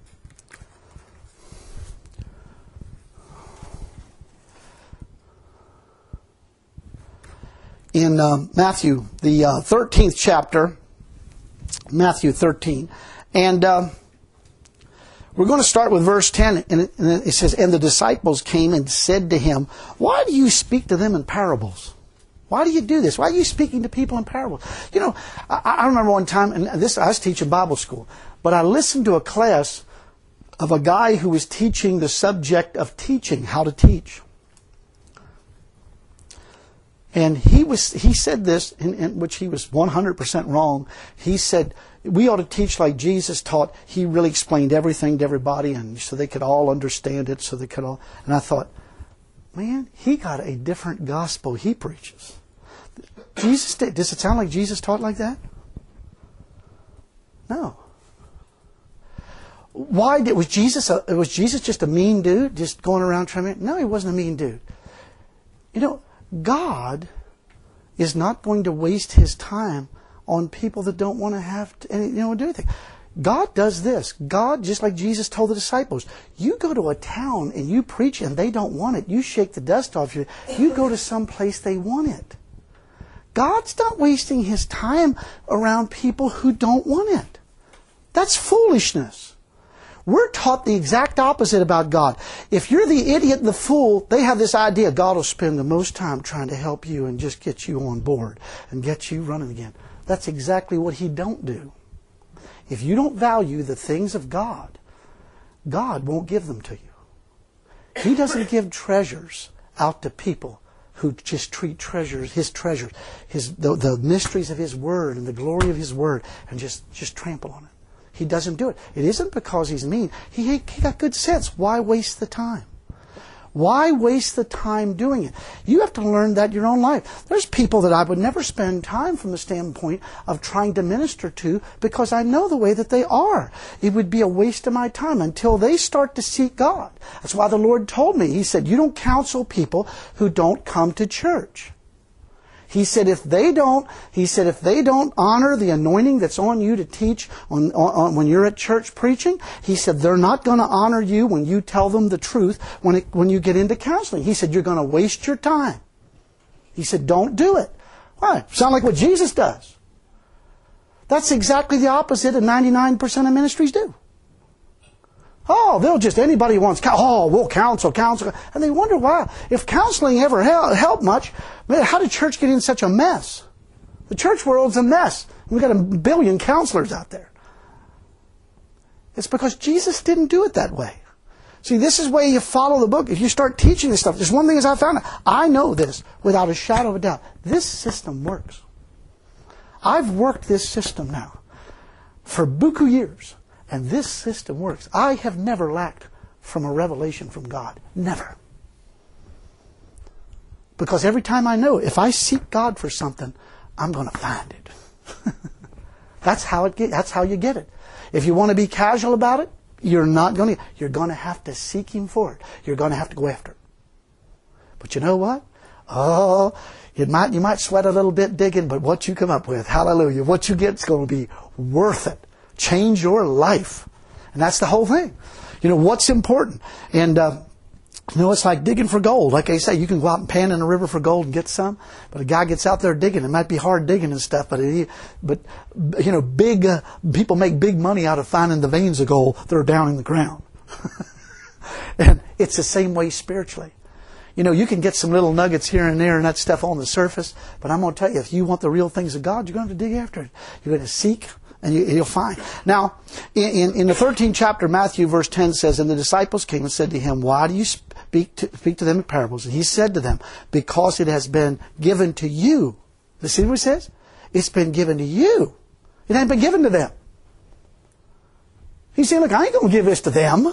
[SPEAKER 1] In Matthew, the 13th chapter, Matthew 13, and we're going to start with verse 10, and it says, and the disciples came and said to him, why do you speak to them in parables? Why do you do this? Why are you speaking to people in parables? You know, I remember one time, and I was teaching Bible school, but I listened to a class of a guy who was teaching the subject of teaching, how to teach. And he said this, in which he was 100% wrong. He said, we ought to teach like Jesus taught. He really explained everything to everybody, and so they could all understand it, so they could all... And I thought, man, he got a different gospel he preaches. Does it sound like Jesus taught like that? No. Was Jesus just a mean dude, just going around trying to... No, He wasn't a mean dude. You know, God is not going to waste His time on people that don't want to have to, do anything. God does this. God, just like Jesus told the disciples, you go to a town and you preach and they don't want it. You shake the dust off you. You go to some place they want it. God's not wasting His time around people who don't want it. That's foolishness. We're taught the exact opposite about God. If you're the idiot and the fool, they have this idea God will spend the most time trying to help you and just get you on board and get you running again. That's exactly what He don't do. If you don't value the things of God, God won't give them to you. He doesn't give treasures out to people who just treat His treasures, the mysteries of His Word and the glory of His Word, and just trample on it. He doesn't do it. It isn't because He's mean. He got good sense. Why waste the time? Why waste the time doing it? You have to learn that in your own life. There's people that I would never spend time from the standpoint of trying to minister to because I know the way that they are. It would be a waste of my time until they start to seek God. That's why the Lord told me. He said, you don't counsel people who don't come to church. He said, if they don't honor the anointing that's on you to teach when you're at church preaching, He said, they're not going to honor you when you tell them the truth when you get into counseling. He said, you're going to waste your time. He said, don't do it. Why? Sound like what Jesus does. That's exactly the opposite of 99% of ministries do. Oh, anybody wants, we'll counsel. And they wonder why. If counseling ever helped much, how did church get in such a mess? The church world's a mess. We've got 1 billion counselors out there. It's because Jesus didn't do it that way. See, this is where you follow the book. If you start teaching this stuff, there's one thing as I found out. I know this without a shadow of a doubt. This system works. I've worked this system now for buku years. And this system works. I have never lacked from a revelation from God. Never. Because every time I know, if I seek God for something, I'm going to find it. That's how you get it. If you want to be casual about it, you're going to have to seek Him for it. You're going to have to go after it. But you know what? Oh, you might sweat a little bit digging, but what you come up with, hallelujah, what you get is going to be worth it. Change your life. And that's the whole thing. What's important. And, it's like digging for gold. Like I say, you can go out and pan in a river for gold and get some. But a guy gets out there digging. It might be hard digging and stuff, but big people make big money out of finding the veins of gold that are down in the ground. And it's the same way spiritually. You can get some little nuggets here and there and that stuff on the surface. But I'm going to tell you, if you want the real things of God, you're going to have to dig after it. You're going to seek And you'll find. Now, in the 13th chapter, Matthew, verse 10 says, "And the disciples came and said to him, Why do you speak to them in parables?" And he said to them, "Because it has been given to you." You see what he says? It's been given to you. It ain't been given to them. He said, "Look, I ain't going to give this to them.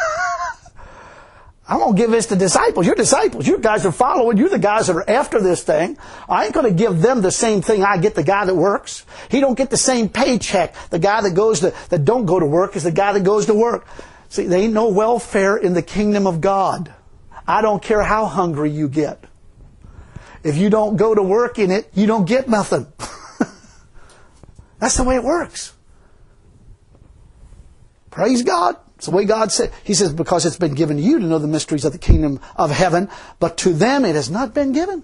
[SPEAKER 1] I'm going to give this to disciples. You're disciples. You guys are following. You're the guys that are after this thing. I ain't going to give them the same thing I get the guy that works. He don't get the same paycheck. The guy that don't go to work is the guy that goes to work. See, there ain't no welfare in the kingdom of God. I don't care how hungry you get. If you don't go to work in it, you don't get nothing. That's the way it works. Praise God. It's the way God said. He says, because it's been given to you to know the mysteries of the kingdom of heaven, but to them it has not been given.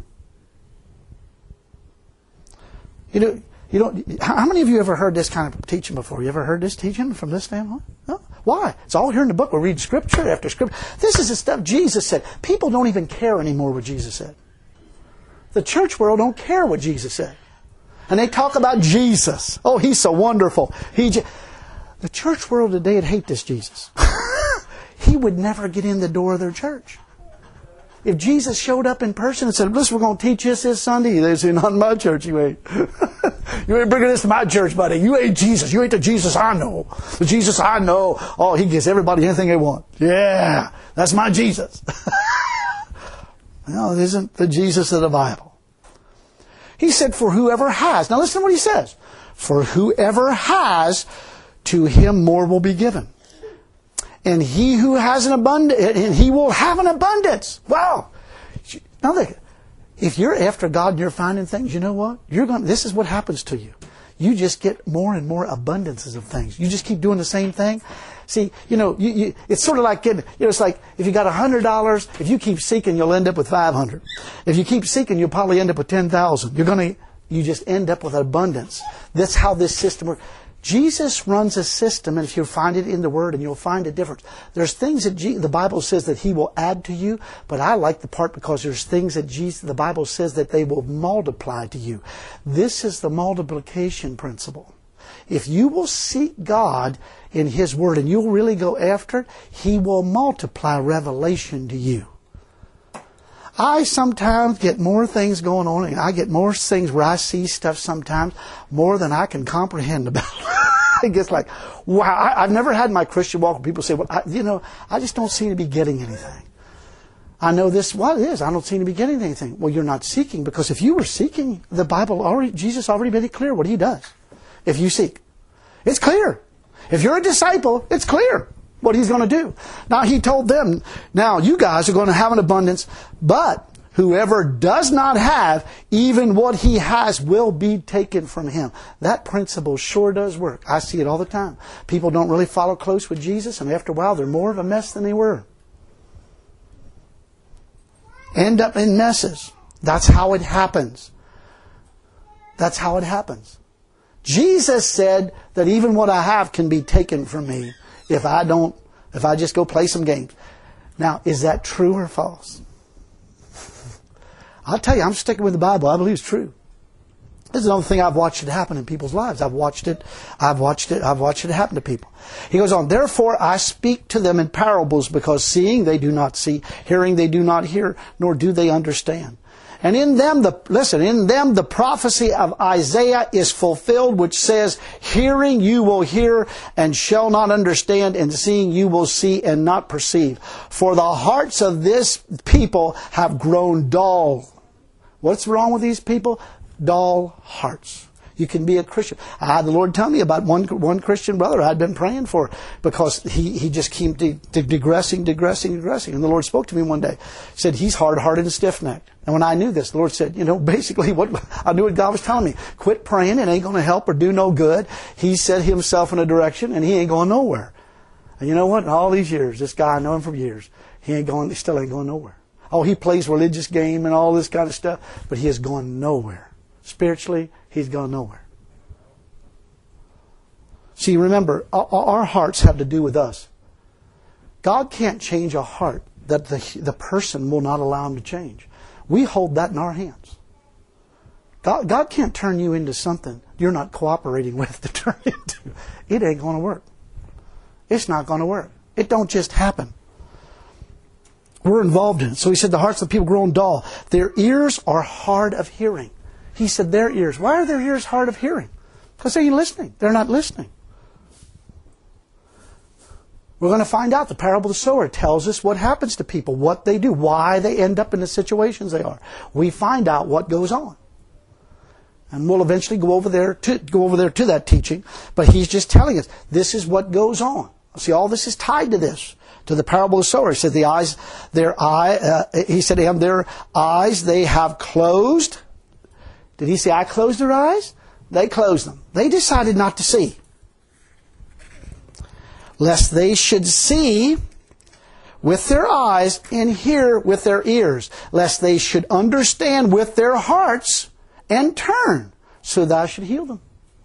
[SPEAKER 1] You know, how many of you ever heard this kind of teaching before? You ever heard this teaching from this standpoint? No? Why? It's all here in the book. We read scripture after scripture. This is the stuff Jesus said. People don't even care anymore what Jesus said. The church world don't care what Jesus said. And they talk about Jesus. Oh, He's so wonderful. The church world today would hate this Jesus. He would never get in the door of their church. If Jesus showed up in person and said, "Listen, we're going to teach this Sunday," they say, "Not in my church, you ain't." "You ain't bringing this to my church, buddy. You ain't Jesus. You ain't the Jesus I know. The Jesus I know, oh, He gives everybody anything they want. Yeah, that's my Jesus." No, it isn't the Jesus of the Bible. He said, "For whoever has." Now listen to what He says. "For whoever has, to him more will be given. And he who has an abundance, and he will have an abundance." Wow. Now look, if you're after God and you're finding things, you know what? This is what happens to you. You just get more and more abundances of things. You just keep doing the same thing. See, it's sort of like it's like if you got $100, if you keep seeking, you'll end up with 500. If you keep seeking, you'll probably end up with 10,000. You just end up with abundance. That's how this system works. Jesus runs a system, and if you find it in the Word, and you'll find a difference. There's things that the Bible says that He will add to you, but I like the part because there's things that the Bible says that they will multiply to you. This is the multiplication principle. If you will seek God in His Word, and you'll really go after it, He will multiply revelation to you. I sometimes get more things going on, and I get more things where I see stuff sometimes more than I can comprehend about. It gets like, wow, I've never had my Christian walk where people say, "Well, I just don't seem to be getting anything. I know this, what it is, I don't seem to be getting anything." Well, you're not seeking, because if you were seeking, the Bible Jesus already made it clear what He does. If you seek, it's clear. If you're a disciple, it's clear what He's going to do. Now, He told them, now you guys are going to have an abundance, but whoever does not have, even what he has will be taken from him. That principle sure does work. I see it all the time. People don't really follow close with Jesus, and after a while they're more of a mess than they were. End up in messes. That's how it happens. That's how it happens. Jesus said that even what I have can be taken from me if I just go play some games. Now, is that true or false? I'll tell you, I'm sticking with the Bible. I believe it's true. This is another thing I've watched it happen in people's lives. I've watched it happen to people. He goes on, "Therefore I speak to them in parables, because seeing they do not see, hearing they do not hear, nor do they understand. And in them the prophecy of Isaiah is fulfilled, which says, Hearing you will hear and shall not understand, and seeing you will see and not perceive. For the hearts of this people have grown dull." What's wrong with these people? Dull hearts. You can be a Christian. I had the Lord tell me about one Christian brother I'd been praying for, because he just kept digressing. And the Lord spoke to me one day. He said, he's hard-hearted and stiff-necked. And when I knew this, the Lord said, basically I knew what God was telling me. Quit praying. It ain't going to help or do no good. He set himself in a direction, and he ain't going nowhere. And you know what? In all these years, this guy, I know him for years, he still ain't going nowhere. Oh, he plays religious game and all this kind of stuff, but he has gone nowhere. Spiritually, he's gone nowhere. See, remember, our hearts have to do with us. God can't change a heart that the person will not allow him to change. We hold that in our hands. God can't turn you into something you're not cooperating with to turn into. It ain't going to work. It's not going to work. It don't just happen. We're involved in it. So he said the hearts of the people grown dull. Their ears are hard of hearing. He said their ears. Why are their ears hard of hearing? Because they ain't listening. They're not listening. We're going to find out. The parable of the sower tells us what happens to people, what they do, why they end up in the situations they are. We find out what goes on. And we'll eventually go over there to that teaching. But he's just telling us this is what goes on. See, all this is tied to this, to the parable of the sower. He said he said to him, their eyes they have closed. Did he say I closed their eyes? They closed them. They decided not to see. Lest they should see with their eyes and hear with their ears. Lest they should understand with their hearts and turn, so thou should heal them.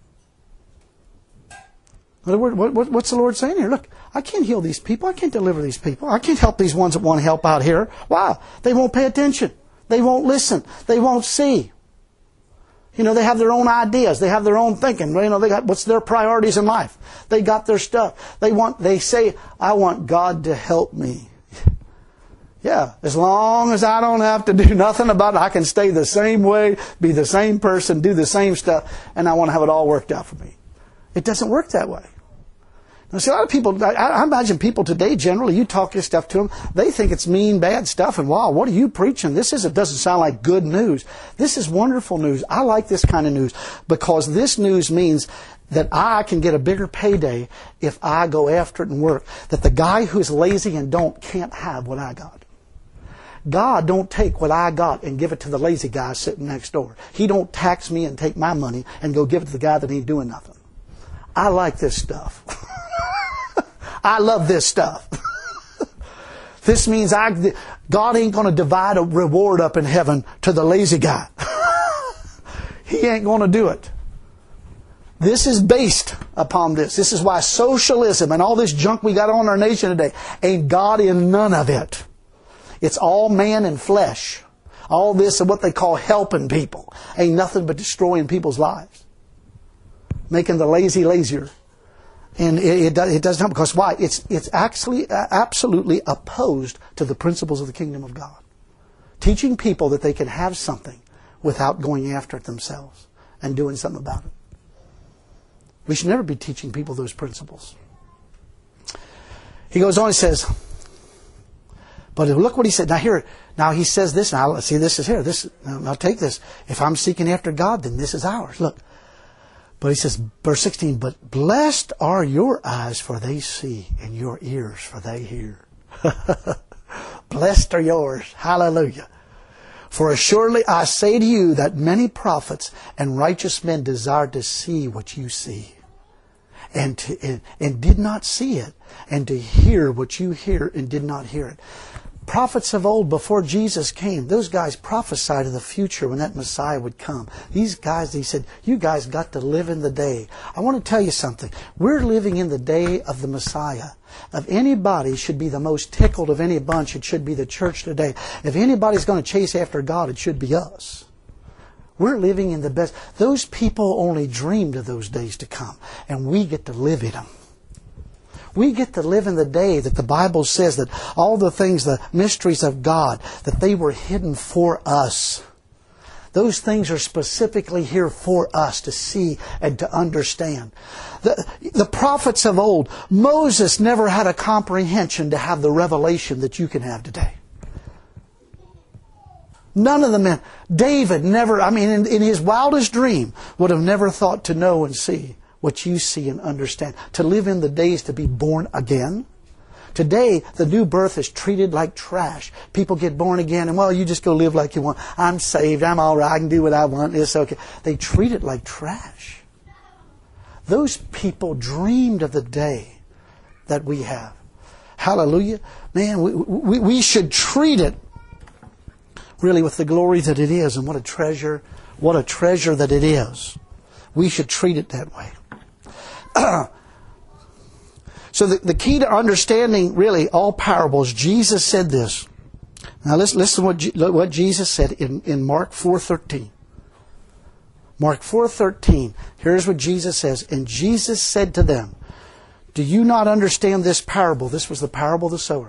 [SPEAKER 1] In other words, what's the Lord saying here? Look, I can't heal these people. I can't deliver these people. I can't help these ones that want to help out here. Why? They won't pay attention. They won't listen. They won't see. You know, they have their own ideas. They have their own thinking. You know, they got what's their priorities in life. They got their stuff. They say, I want God to help me. Yeah, as long as I don't have to do nothing about it, I can stay the same way, be the same person, do the same stuff, and I want to have it all worked out for me. It doesn't work that way. Now, see, a lot of people, I imagine people today, generally, you talk this stuff to them, they think it's mean, bad stuff, and wow, what are you preaching? Doesn't sound like good news. This is wonderful news. I like this kind of news because this news means that I can get a bigger payday if I go after it and work. That the guy who's lazy and can't have what I got. God don't take what I got and give it to the lazy guy sitting next door. He don't tax me and take my money and go give it to the guy that ain't doing nothing. I like this stuff. I love this stuff. This means God ain't going to divide a reward up in heaven to the lazy guy. He ain't going to do it. This is based upon this. This is why socialism and all this junk we got on our nation today ain't God in none of it. It's all man and flesh. All this and what they call helping people ain't nothing but destroying people's lives. Making the lazy lazier. And it doesn't help because why? It's actually absolutely opposed to the principles of the kingdom of God. Teaching people that they can have something without going after it themselves and doing something about it. We should never be teaching people those principles. He goes on, he says, but look what he said. Now he says this. Now let's see, this is here. Now take this. If I'm seeking after God, then this is ours. Look. But he says, verse 16, but blessed are your eyes, for they see, and your ears, for they hear. Blessed are yours. Hallelujah. For assuredly I say to you that many prophets and righteous men desired to see what you see, and did not see it, and to hear what you hear and did not hear it. Prophets of old, before Jesus came, those guys prophesied of the future when that Messiah would come. These guys, he said, you guys got to live in the day. I want to tell you something. We're living in the day of the Messiah. If anybody should be the most tickled of any bunch, it should be the church today. If anybody's going to chase after God, it should be us. We're living in the best. Those people only dreamed of those days to come, and we get to live in them. We get to live in the day that the Bible says that all the things, the mysteries of God, that they were hidden for us. Those things are specifically here for us to see and to understand. The prophets of old, Moses never had a comprehension to have the revelation that you can have today. None of the men. David never, in his wildest dream, would have never thought to know and see what you see and understand. To live in the days to be born again. Today, the new birth is treated like trash. People get born again and, well, you just go live like you want. I'm saved. I'm all right. I can do what I want. It's okay. They treat it like trash. Those people dreamed of the day that we have. Hallelujah. Man, we should treat it really with the glory that it is, and what a treasure that it is. We should treat it that way. So the key to understanding really all parables, Jesus said this. Now listen to what Jesus said in Mark 4:13. Mark 4:13. Here's what Jesus says. And Jesus said to them, do you not understand this parable? This was the parable of the sower.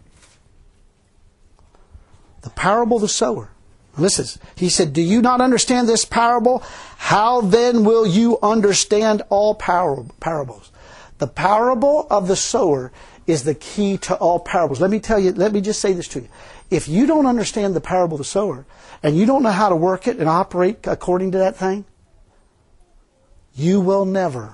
[SPEAKER 1] The parable of the sower. Listen, he said, do you not understand this parable? How then will you understand all parables? The parable of the sower is the key to all parables. Let me just say this to you. If you don't understand the parable of the sower, and you don't know how to work it and operate according to that thing, you will never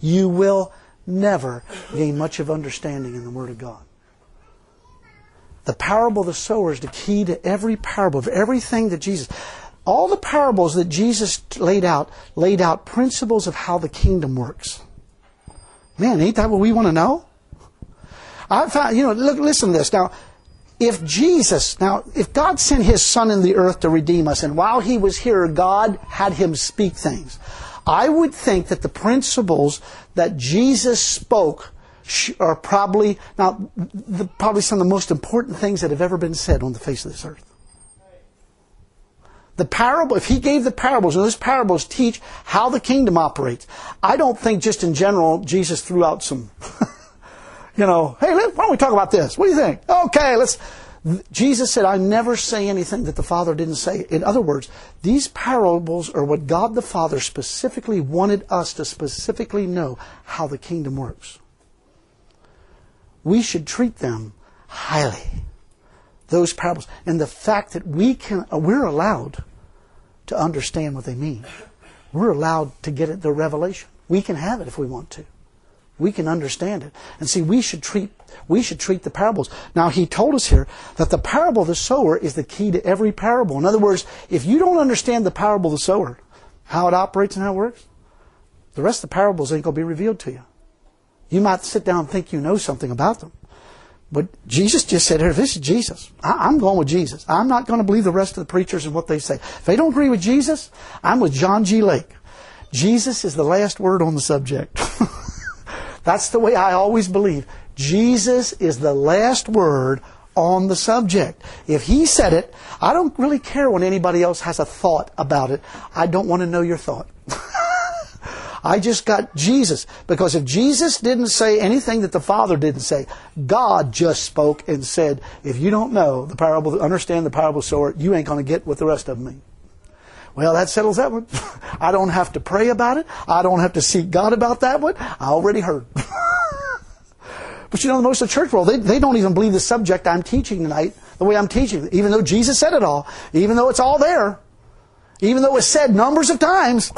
[SPEAKER 1] gain much of understanding in the Word of God. The parable of the sower is the key to every parable, of everything that Jesus... All the parables that Jesus laid out principles of how the kingdom works. Man, ain't that what we want to know? I found, listen to this. Now, if God sent His Son in the earth to redeem us, and while He was here, God had Him speak things, I would think that the principles that Jesus spoke are probably some of the most important things that have ever been said on the face of this earth. The parable, if He gave the parables, and those parables teach how the kingdom operates, I don't think just in general Jesus threw out some, hey, why don't we talk about this? What do you think? Okay, Jesus said, I never say anything that the Father didn't say. In other words, these parables are what God the Father specifically wanted us to specifically know how the kingdom works. We should treat them highly. Those parables. And the fact that we're allowed to understand what they mean. We're allowed to get the revelation. We can have it if we want to. We can understand it. And see, we should treat the parables. Now, He told us here that the parable of the sower is the key to every parable. In other words, if you don't understand the parable of the sower, how it operates and how it works, the rest of the parables ain't going to be revealed to you. You might sit down and think you know something about them. But Jesus just said, here, this is Jesus. I'm going with Jesus. I'm not going to believe the rest of the preachers and what they say. If they don't agree with Jesus, I'm with John G. Lake. Jesus is the last word on the subject. That's the way I always believe. Jesus is the last word on the subject. If He said it, I don't really care when anybody else has a thought about it. I don't want to know your thought. I just got Jesus. Because if Jesus didn't say anything that the Father didn't say, God just spoke and said, if you don't know the parable, understand the parable of the sower, you ain't going to get what the rest of them mean. Well, that settles that one. I don't have to pray about it. I don't have to seek God about that one. I already heard. But most of the church world, they don't even believe the subject I'm teaching tonight the way I'm teaching it. Even though Jesus said it all. Even though it's all there. Even though it's said numbers of times.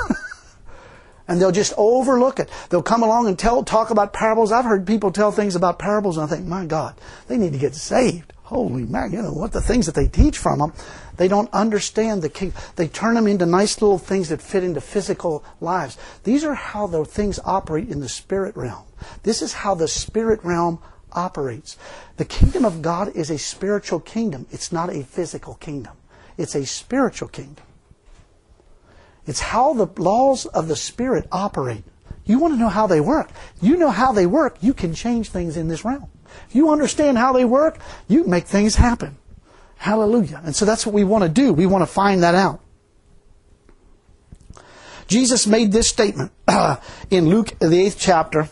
[SPEAKER 1] And they'll just overlook it. They'll come along and talk about parables. I've heard people tell things about parables and I think, my God, they need to get saved. Holy man, what the things that they teach from them. They don't understand the king. They turn them into nice little things that fit into physical lives. These are how the things operate in the spirit realm. This is how the spirit realm operates. The kingdom of God is a spiritual kingdom. It's not a physical kingdom. It's a spiritual kingdom. It's how the laws of the Spirit operate. You want to know how they work. You know how they work, you can change things in this realm. If you understand how they work, you make things happen. Hallelujah. And so that's what we want to do. We want to find that out. Jesus made this statement in Luke, the 8th chapter.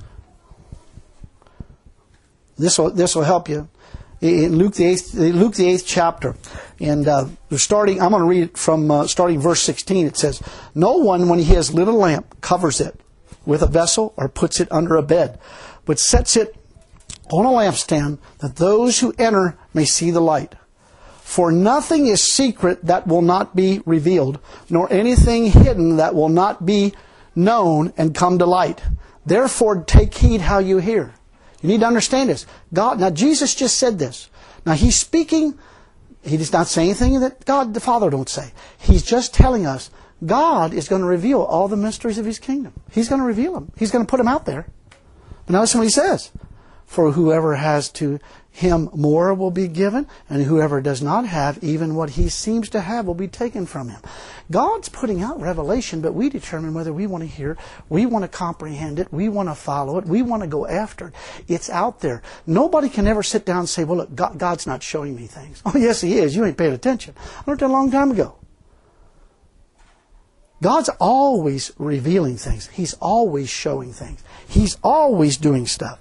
[SPEAKER 1] This will help you. In Luke the 8th chapter, and I'm going to read it from starting verse 16. It says, "No one, when he has lit a lamp, covers it with a vessel or puts it under a bed, but sets it on a lampstand, that those who enter may see the light. For nothing is secret that will not be revealed, nor anything hidden that will not be known and come to light. Therefore, take heed how you hear." You need to understand this. Now Jesus just said this. Now He's speaking, He does not say anything that God the Father don't say. He's just telling us God is going to reveal all the mysteries of His kingdom. He's going to reveal them. He's going to put them out there. But notice what He says. For whoever has to him more will be given, and whoever does not have, even what he seems to have will be taken from him. God's putting out revelation, but we determine whether we want to hear, we want to comprehend it, we want to follow it, we want to go after it. It's out there. Nobody can ever sit down and say, well, look, God's not showing me things. Oh, yes, He is. You ain't paying attention. I learned that a long time ago. God's always revealing things. He's always showing things. He's always doing stuff.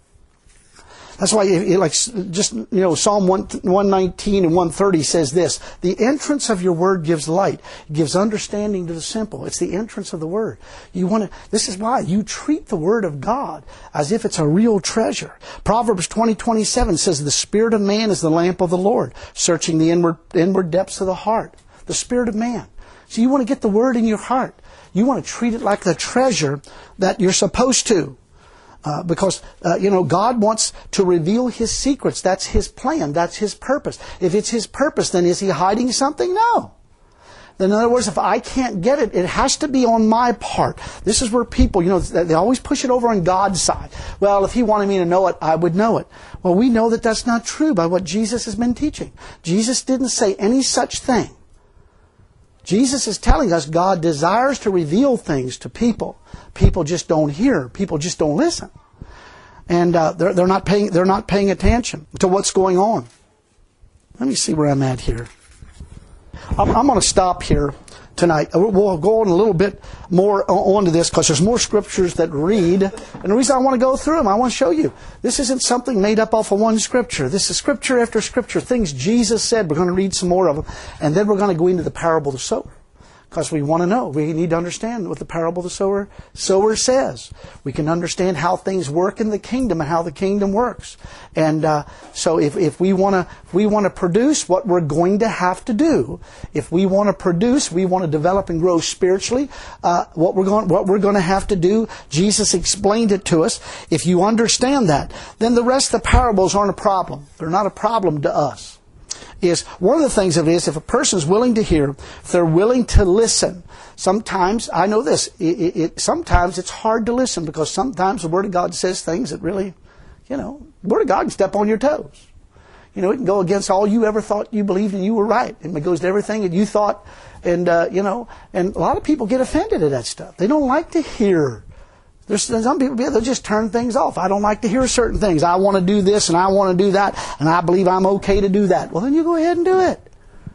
[SPEAKER 1] That's why, Psalm 119 and 130 says this: the entrance of your word gives light. It gives understanding to the simple. It's the entrance of the word. This is why you treat the word of God as if it's a real treasure. Proverbs 20:27 says, the spirit of man is the lamp of the Lord, searching the inward depths of the heart. The spirit of man. So you want to get the word in your heart. You want to treat it like the treasure that you're supposed to. Because God wants to reveal His secrets. That's His plan. That's His purpose. If it's His purpose, then is He hiding something? No. In other words, if I can't get it, it has to be on my part. This is where people, they always push it over on God's side. Well, if He wanted me to know it, I would know it. Well, we know that that's not true by what Jesus has been teaching. Jesus didn't say any such thing. Jesus is telling us God desires to reveal things to people. People just don't hear. People just don't listen, and they're not paying attention to what's going on. Let me see where I'm at here. I'm going to stop here tonight. We'll go on a little bit more onto this because there's more scriptures that read. And the reason I want to go through them, I want to show you. This isn't something made up off of one scripture. This is scripture after scripture, things Jesus said. We're going to read some more of them. And then we're going to go into the parable of the sower. Because we want to know. We need to understand what the parable of the sower says. We can understand how things work in the kingdom and how the kingdom works. And so if we want to produce what we're going to have to do, if we want to produce, we want to develop and grow spiritually, what we're going to have to do, Jesus explained it to us. If you understand that, then the rest of the parables aren't a problem. They're not a problem to us. Is one of the things of it is if a person is willing to hear, if they're willing to listen. Sometimes, I know this, sometimes it's hard to listen because sometimes the Word of God says things that really, the Word of God can step on your toes. It can go against all you ever thought you believed and you were right. And it goes to everything that you thought. And, and a lot of people get offended at that stuff. They don't like to hear. There's some people, they'll just turn things off. I don't like to hear certain things. I want to do this and I want to do that, and I believe I'm okay to do that. Well, then you go ahead and do it.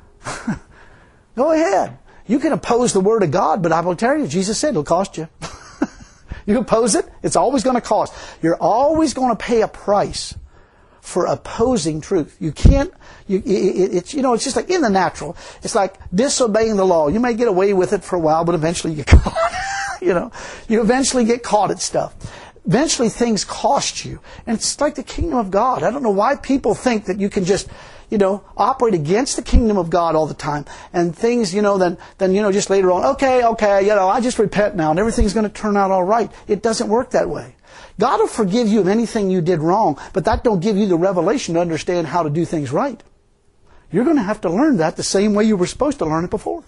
[SPEAKER 1] Go ahead. You can oppose the Word of God, but I will tell you, Jesus said it'll cost you. You oppose it, it's always going to cost. You're always going to pay a price for opposing truth. You can't, it's just like in the natural. It's like disobeying the law. You may get away with it for a while, but eventually you get caught. You eventually get caught at stuff. Eventually things cost you. And it's like the kingdom of God. I don't know why people think that you can just, operate against the kingdom of God all the time. And things, then just later on, okay, I just repent now and everything's going to turn out all right. It doesn't work that way. God will forgive you of anything you did wrong, but that don't give you the revelation to understand how to do things right. You're going to have to learn that the same way you were supposed to learn it before.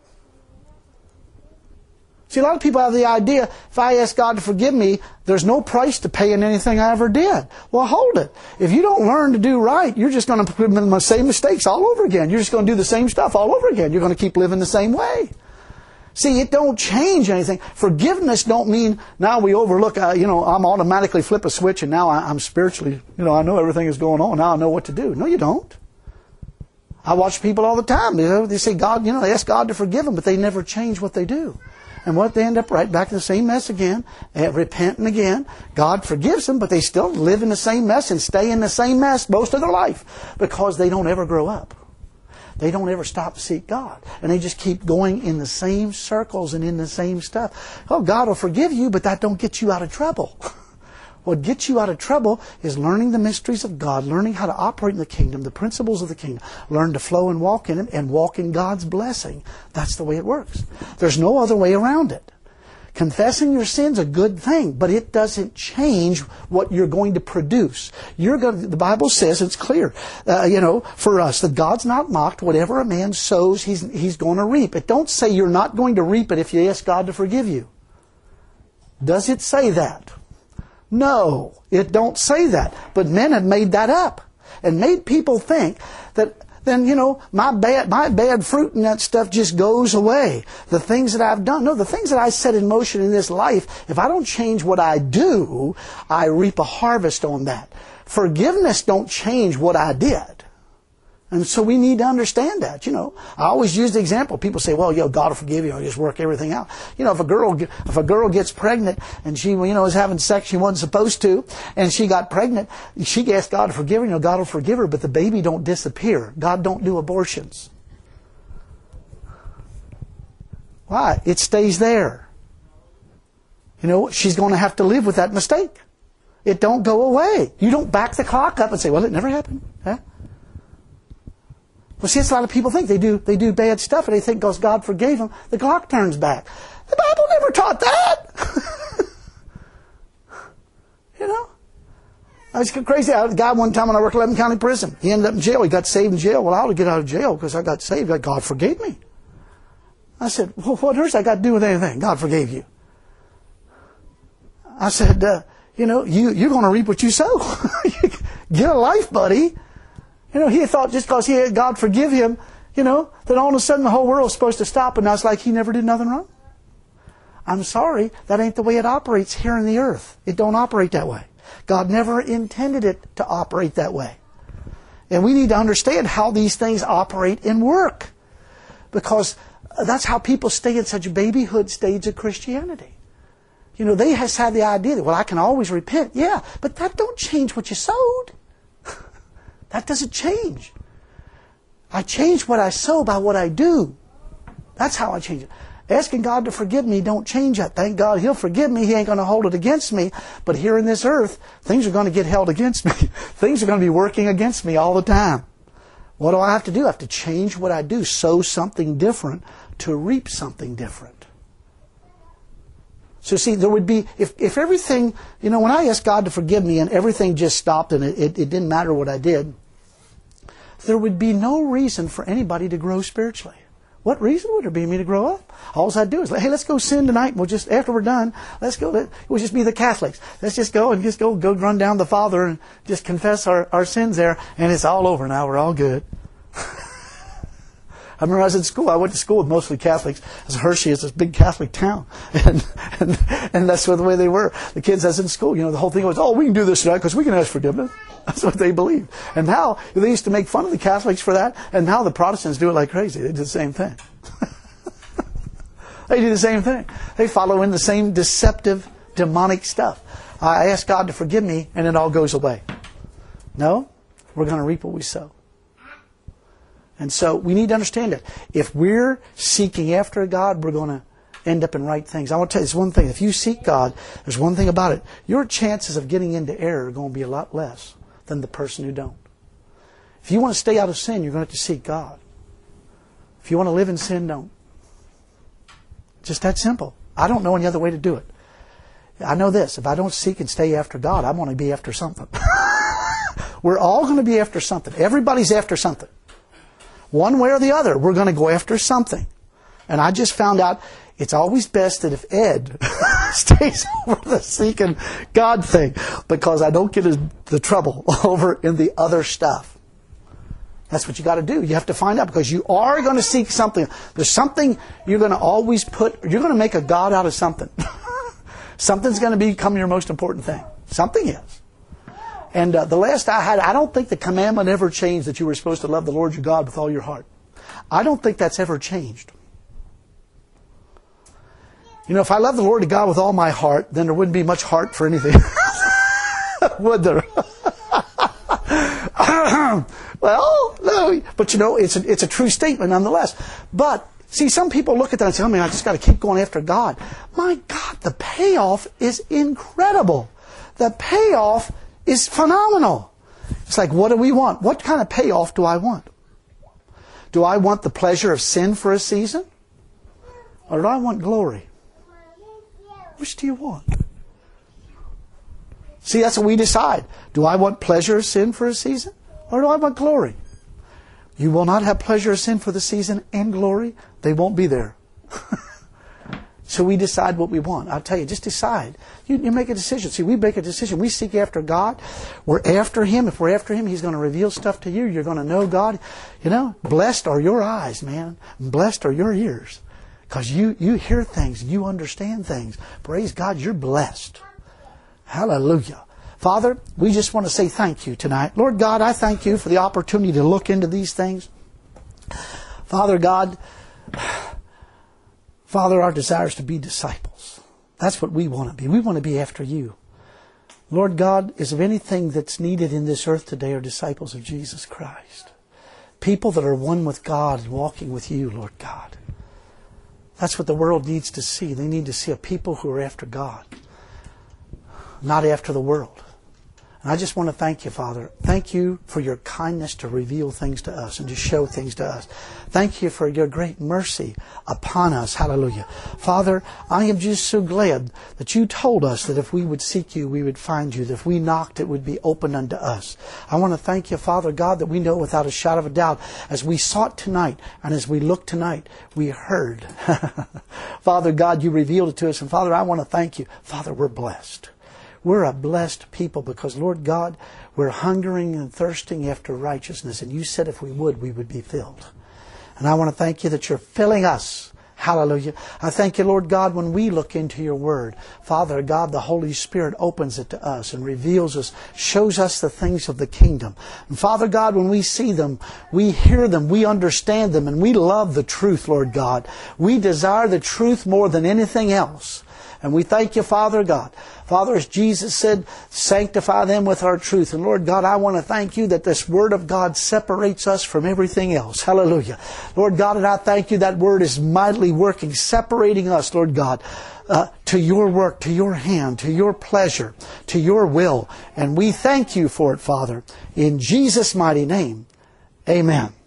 [SPEAKER 1] See, a lot of people have the idea, if I ask God to forgive me, there's no price to pay in anything I ever did. Well, hold it. If you don't learn to do right, you're just going to commit the same mistakes all over again. You're just going to do the same stuff all over again. You're going to keep living the same way. See, it don't change anything. Forgiveness don't mean now we overlook, I'm automatically flip a switch and now I'm spiritually, I know everything is going on. Now I know what to do. No, you don't. I watch people all the time. They say God, they ask God to forgive them, but they never change what they do. And what they end up right back in the same mess again, repenting again. God forgives them, but they still live in the same mess and stay in the same mess most of their life because they don't ever grow up. They don't ever stop to seek God. And they just keep going in the same circles and in the same stuff. Oh, God will forgive you, but that don't get you out of trouble. What gets you out of trouble is learning the mysteries of God, learning how to operate in the kingdom, the principles of the kingdom, learn to flow and walk in it, and walk in God's blessing. That's the way it works. There's no other way around it. Confessing your sin's a good thing, but it doesn't change what you're going to produce. The Bible says, it's clear, for us, that God's not mocked. Whatever a man sows, he's going to reap. It don't say you're not going to reap it if you ask God to forgive you. Does it say that? No, it don't say that. But men have made that up and made people think that then, my bad fruit and that stuff just goes away. The things that I've done, no, the things that I set in motion in this life, if I don't change what I do, I reap a harvest on that. Forgiveness don't change what I did. And so we need to understand that, I always use the example. People say, well, God will forgive you. I'll just work everything out. If a girl gets pregnant and she, is having sex she wasn't supposed to, and she got pregnant, she asked God to forgive her, God will forgive her, but the baby don't disappear. God don't do abortions. Why? It stays there. She's going to have to live with that mistake. It don't go away. You don't back the clock up and say, well, it never happened. Huh? Well, see, that's a lot of people think. They do bad stuff, and they think because God forgave them, the clock turns back. The Bible never taught that. I was crazy. I had a guy one time when I worked at Lebanon County Prison. He ended up in jail. He got saved in jail. Well, I ought to get out of jail because I got saved. God forgave me. I said, well, what does that got to do with anything? God forgave you. I said, you're going to reap what you sow. Get a life, buddy. He thought just because he had God forgive him, that all of a sudden the whole world was supposed to stop, and now it's like he never did nothing wrong. I'm sorry, that ain't the way it operates here on the earth. It don't operate that way. God never intended it to operate that way. And we need to understand how these things operate and work. Because that's how people stay in such a babyhood stage of Christianity. They has had the idea that, well, I can always repent. Yeah, but that don't change what you sowed. That doesn't change. I change what I sow by what I do. That's how I change it. Asking God to forgive me don't change that. Thank God He'll forgive me. He ain't going to hold it against me. But here in this earth, things are going to get held against me. Things are going to be working against me all the time. What do I have to do? I have to change what I do. Sow something different to reap something different. So see, there would be, if everything, when I asked God to forgive me and everything just stopped and it didn't matter what I did, there would be no reason for anybody to grow spiritually. What reason would there be for me to grow up? All I'd do is, hey, let's go sin tonight. We'll just, after we're done, we'll just be the Catholics. Let's just go run down the Father and just confess our sins there, and it's all over now. We're all good. I remember I was in school. I went to school with mostly Catholics. Hershey is this big Catholic town. And that's the way they were. The kids I was in school, the whole thing was, we can do this tonight because we can ask forgiveness. That's what they believed. And now, they used to make fun of the Catholics for that, and now the Protestants do it like crazy. They do the same thing. They do the same thing. They follow in the same deceptive, demonic stuff. I ask God to forgive me, and it all goes away. No, we're going to reap what we sow. And so we need to understand it. If we're seeking after God, we're going to end up in right things. I want to tell you this one thing. If you seek God, there's one thing about it. Your chances of getting into error are going to be a lot less than the person who don't. If you want to stay out of sin, you're going to have to seek God. If you want to live in sin, don't. Just that simple. I don't know any other way to do it. I know this. If I don't seek and stay after God, I'm going to be after something. We're all going to be after something. Everybody's after something. One way or the other, we're going to go after something. And I just found out it's always best that if Ed stays over the seeking God thing, because I don't get the trouble over in the other stuff. That's what you got to do. You have to find out, because you are going to seek something. There's something you're going to always you're going to make a God out of something. Something's going to become your most important thing. Something is. And the last I had, I don't think the commandment ever changed that you were supposed to love the Lord your God with all your heart. I don't think that's ever changed. If I love the Lord God with all my heart, then there wouldn't be much heart for anything. Would there? Well, no. But it's a true statement nonetheless. But, see, some people look at that and say, I just got to keep going after God. My God, the payoff is incredible. The payoff is phenomenal. It's like, what do we want? What kind of payoff do I want? Do I want the pleasure of sin for a season? Or do I want glory? Which do you want? See, that's what we decide. Do I want pleasure of sin for a season? Or do I want glory? You will not have pleasure of sin for the season and glory. They won't be there. So we decide what we want. I'll tell you, just decide. You make a decision. See, we make a decision. We seek after God. We're after Him. If we're after Him, He's going to reveal stuff to you. You're going to know God. Blessed are your eyes, man. Blessed are your ears. Because you hear things. You understand things. Praise God, you're blessed. Hallelujah. Father, we just want to say thank you tonight. Lord God, I thank you for the opportunity to look into these things. Father God, Father, our desire is to be disciples. That's what we want to be. We want to be after you. Lord God, is there anything that's needed in this earth today are disciples of Jesus Christ. People that are one with God and walking with you, Lord God. That's what the world needs to see. They need to see a people who are after God, not after the world. And I just want to thank you, Father. Thank you for your kindness to reveal things to us and to show things to us. Thank you for your great mercy upon us. Hallelujah. Father, I am just so glad that you told us that if we would seek you, we would find you. That if we knocked, it would be open unto us. I want to thank you, Father God, that we know without a shadow of a doubt, as we sought tonight and as we looked tonight, we heard. Father God, you revealed it to us. And Father, I want to thank you. Father, we're blessed. We're a blessed people because, Lord God, we're hungering and thirsting after righteousness. And you said if we would be filled. And I want to thank you that you're filling us. Hallelujah. I thank you, Lord God, when we look into your word. Father God, the Holy Spirit opens it to us and reveals us, shows us the things of the kingdom. And Father God, when we see them, we hear them, we understand them, and we love the truth, Lord God. We desire the truth more than anything else. And we thank you, Father God. Father, as Jesus said, sanctify them with our truth. And Lord God, I want to thank you that this Word of God separates us from everything else. Hallelujah. Lord God, and I thank you that Word is mightily working, separating us, Lord God, to your work, to your hand, to your pleasure, to your will. And we thank you for it, Father. In Jesus' mighty name, amen.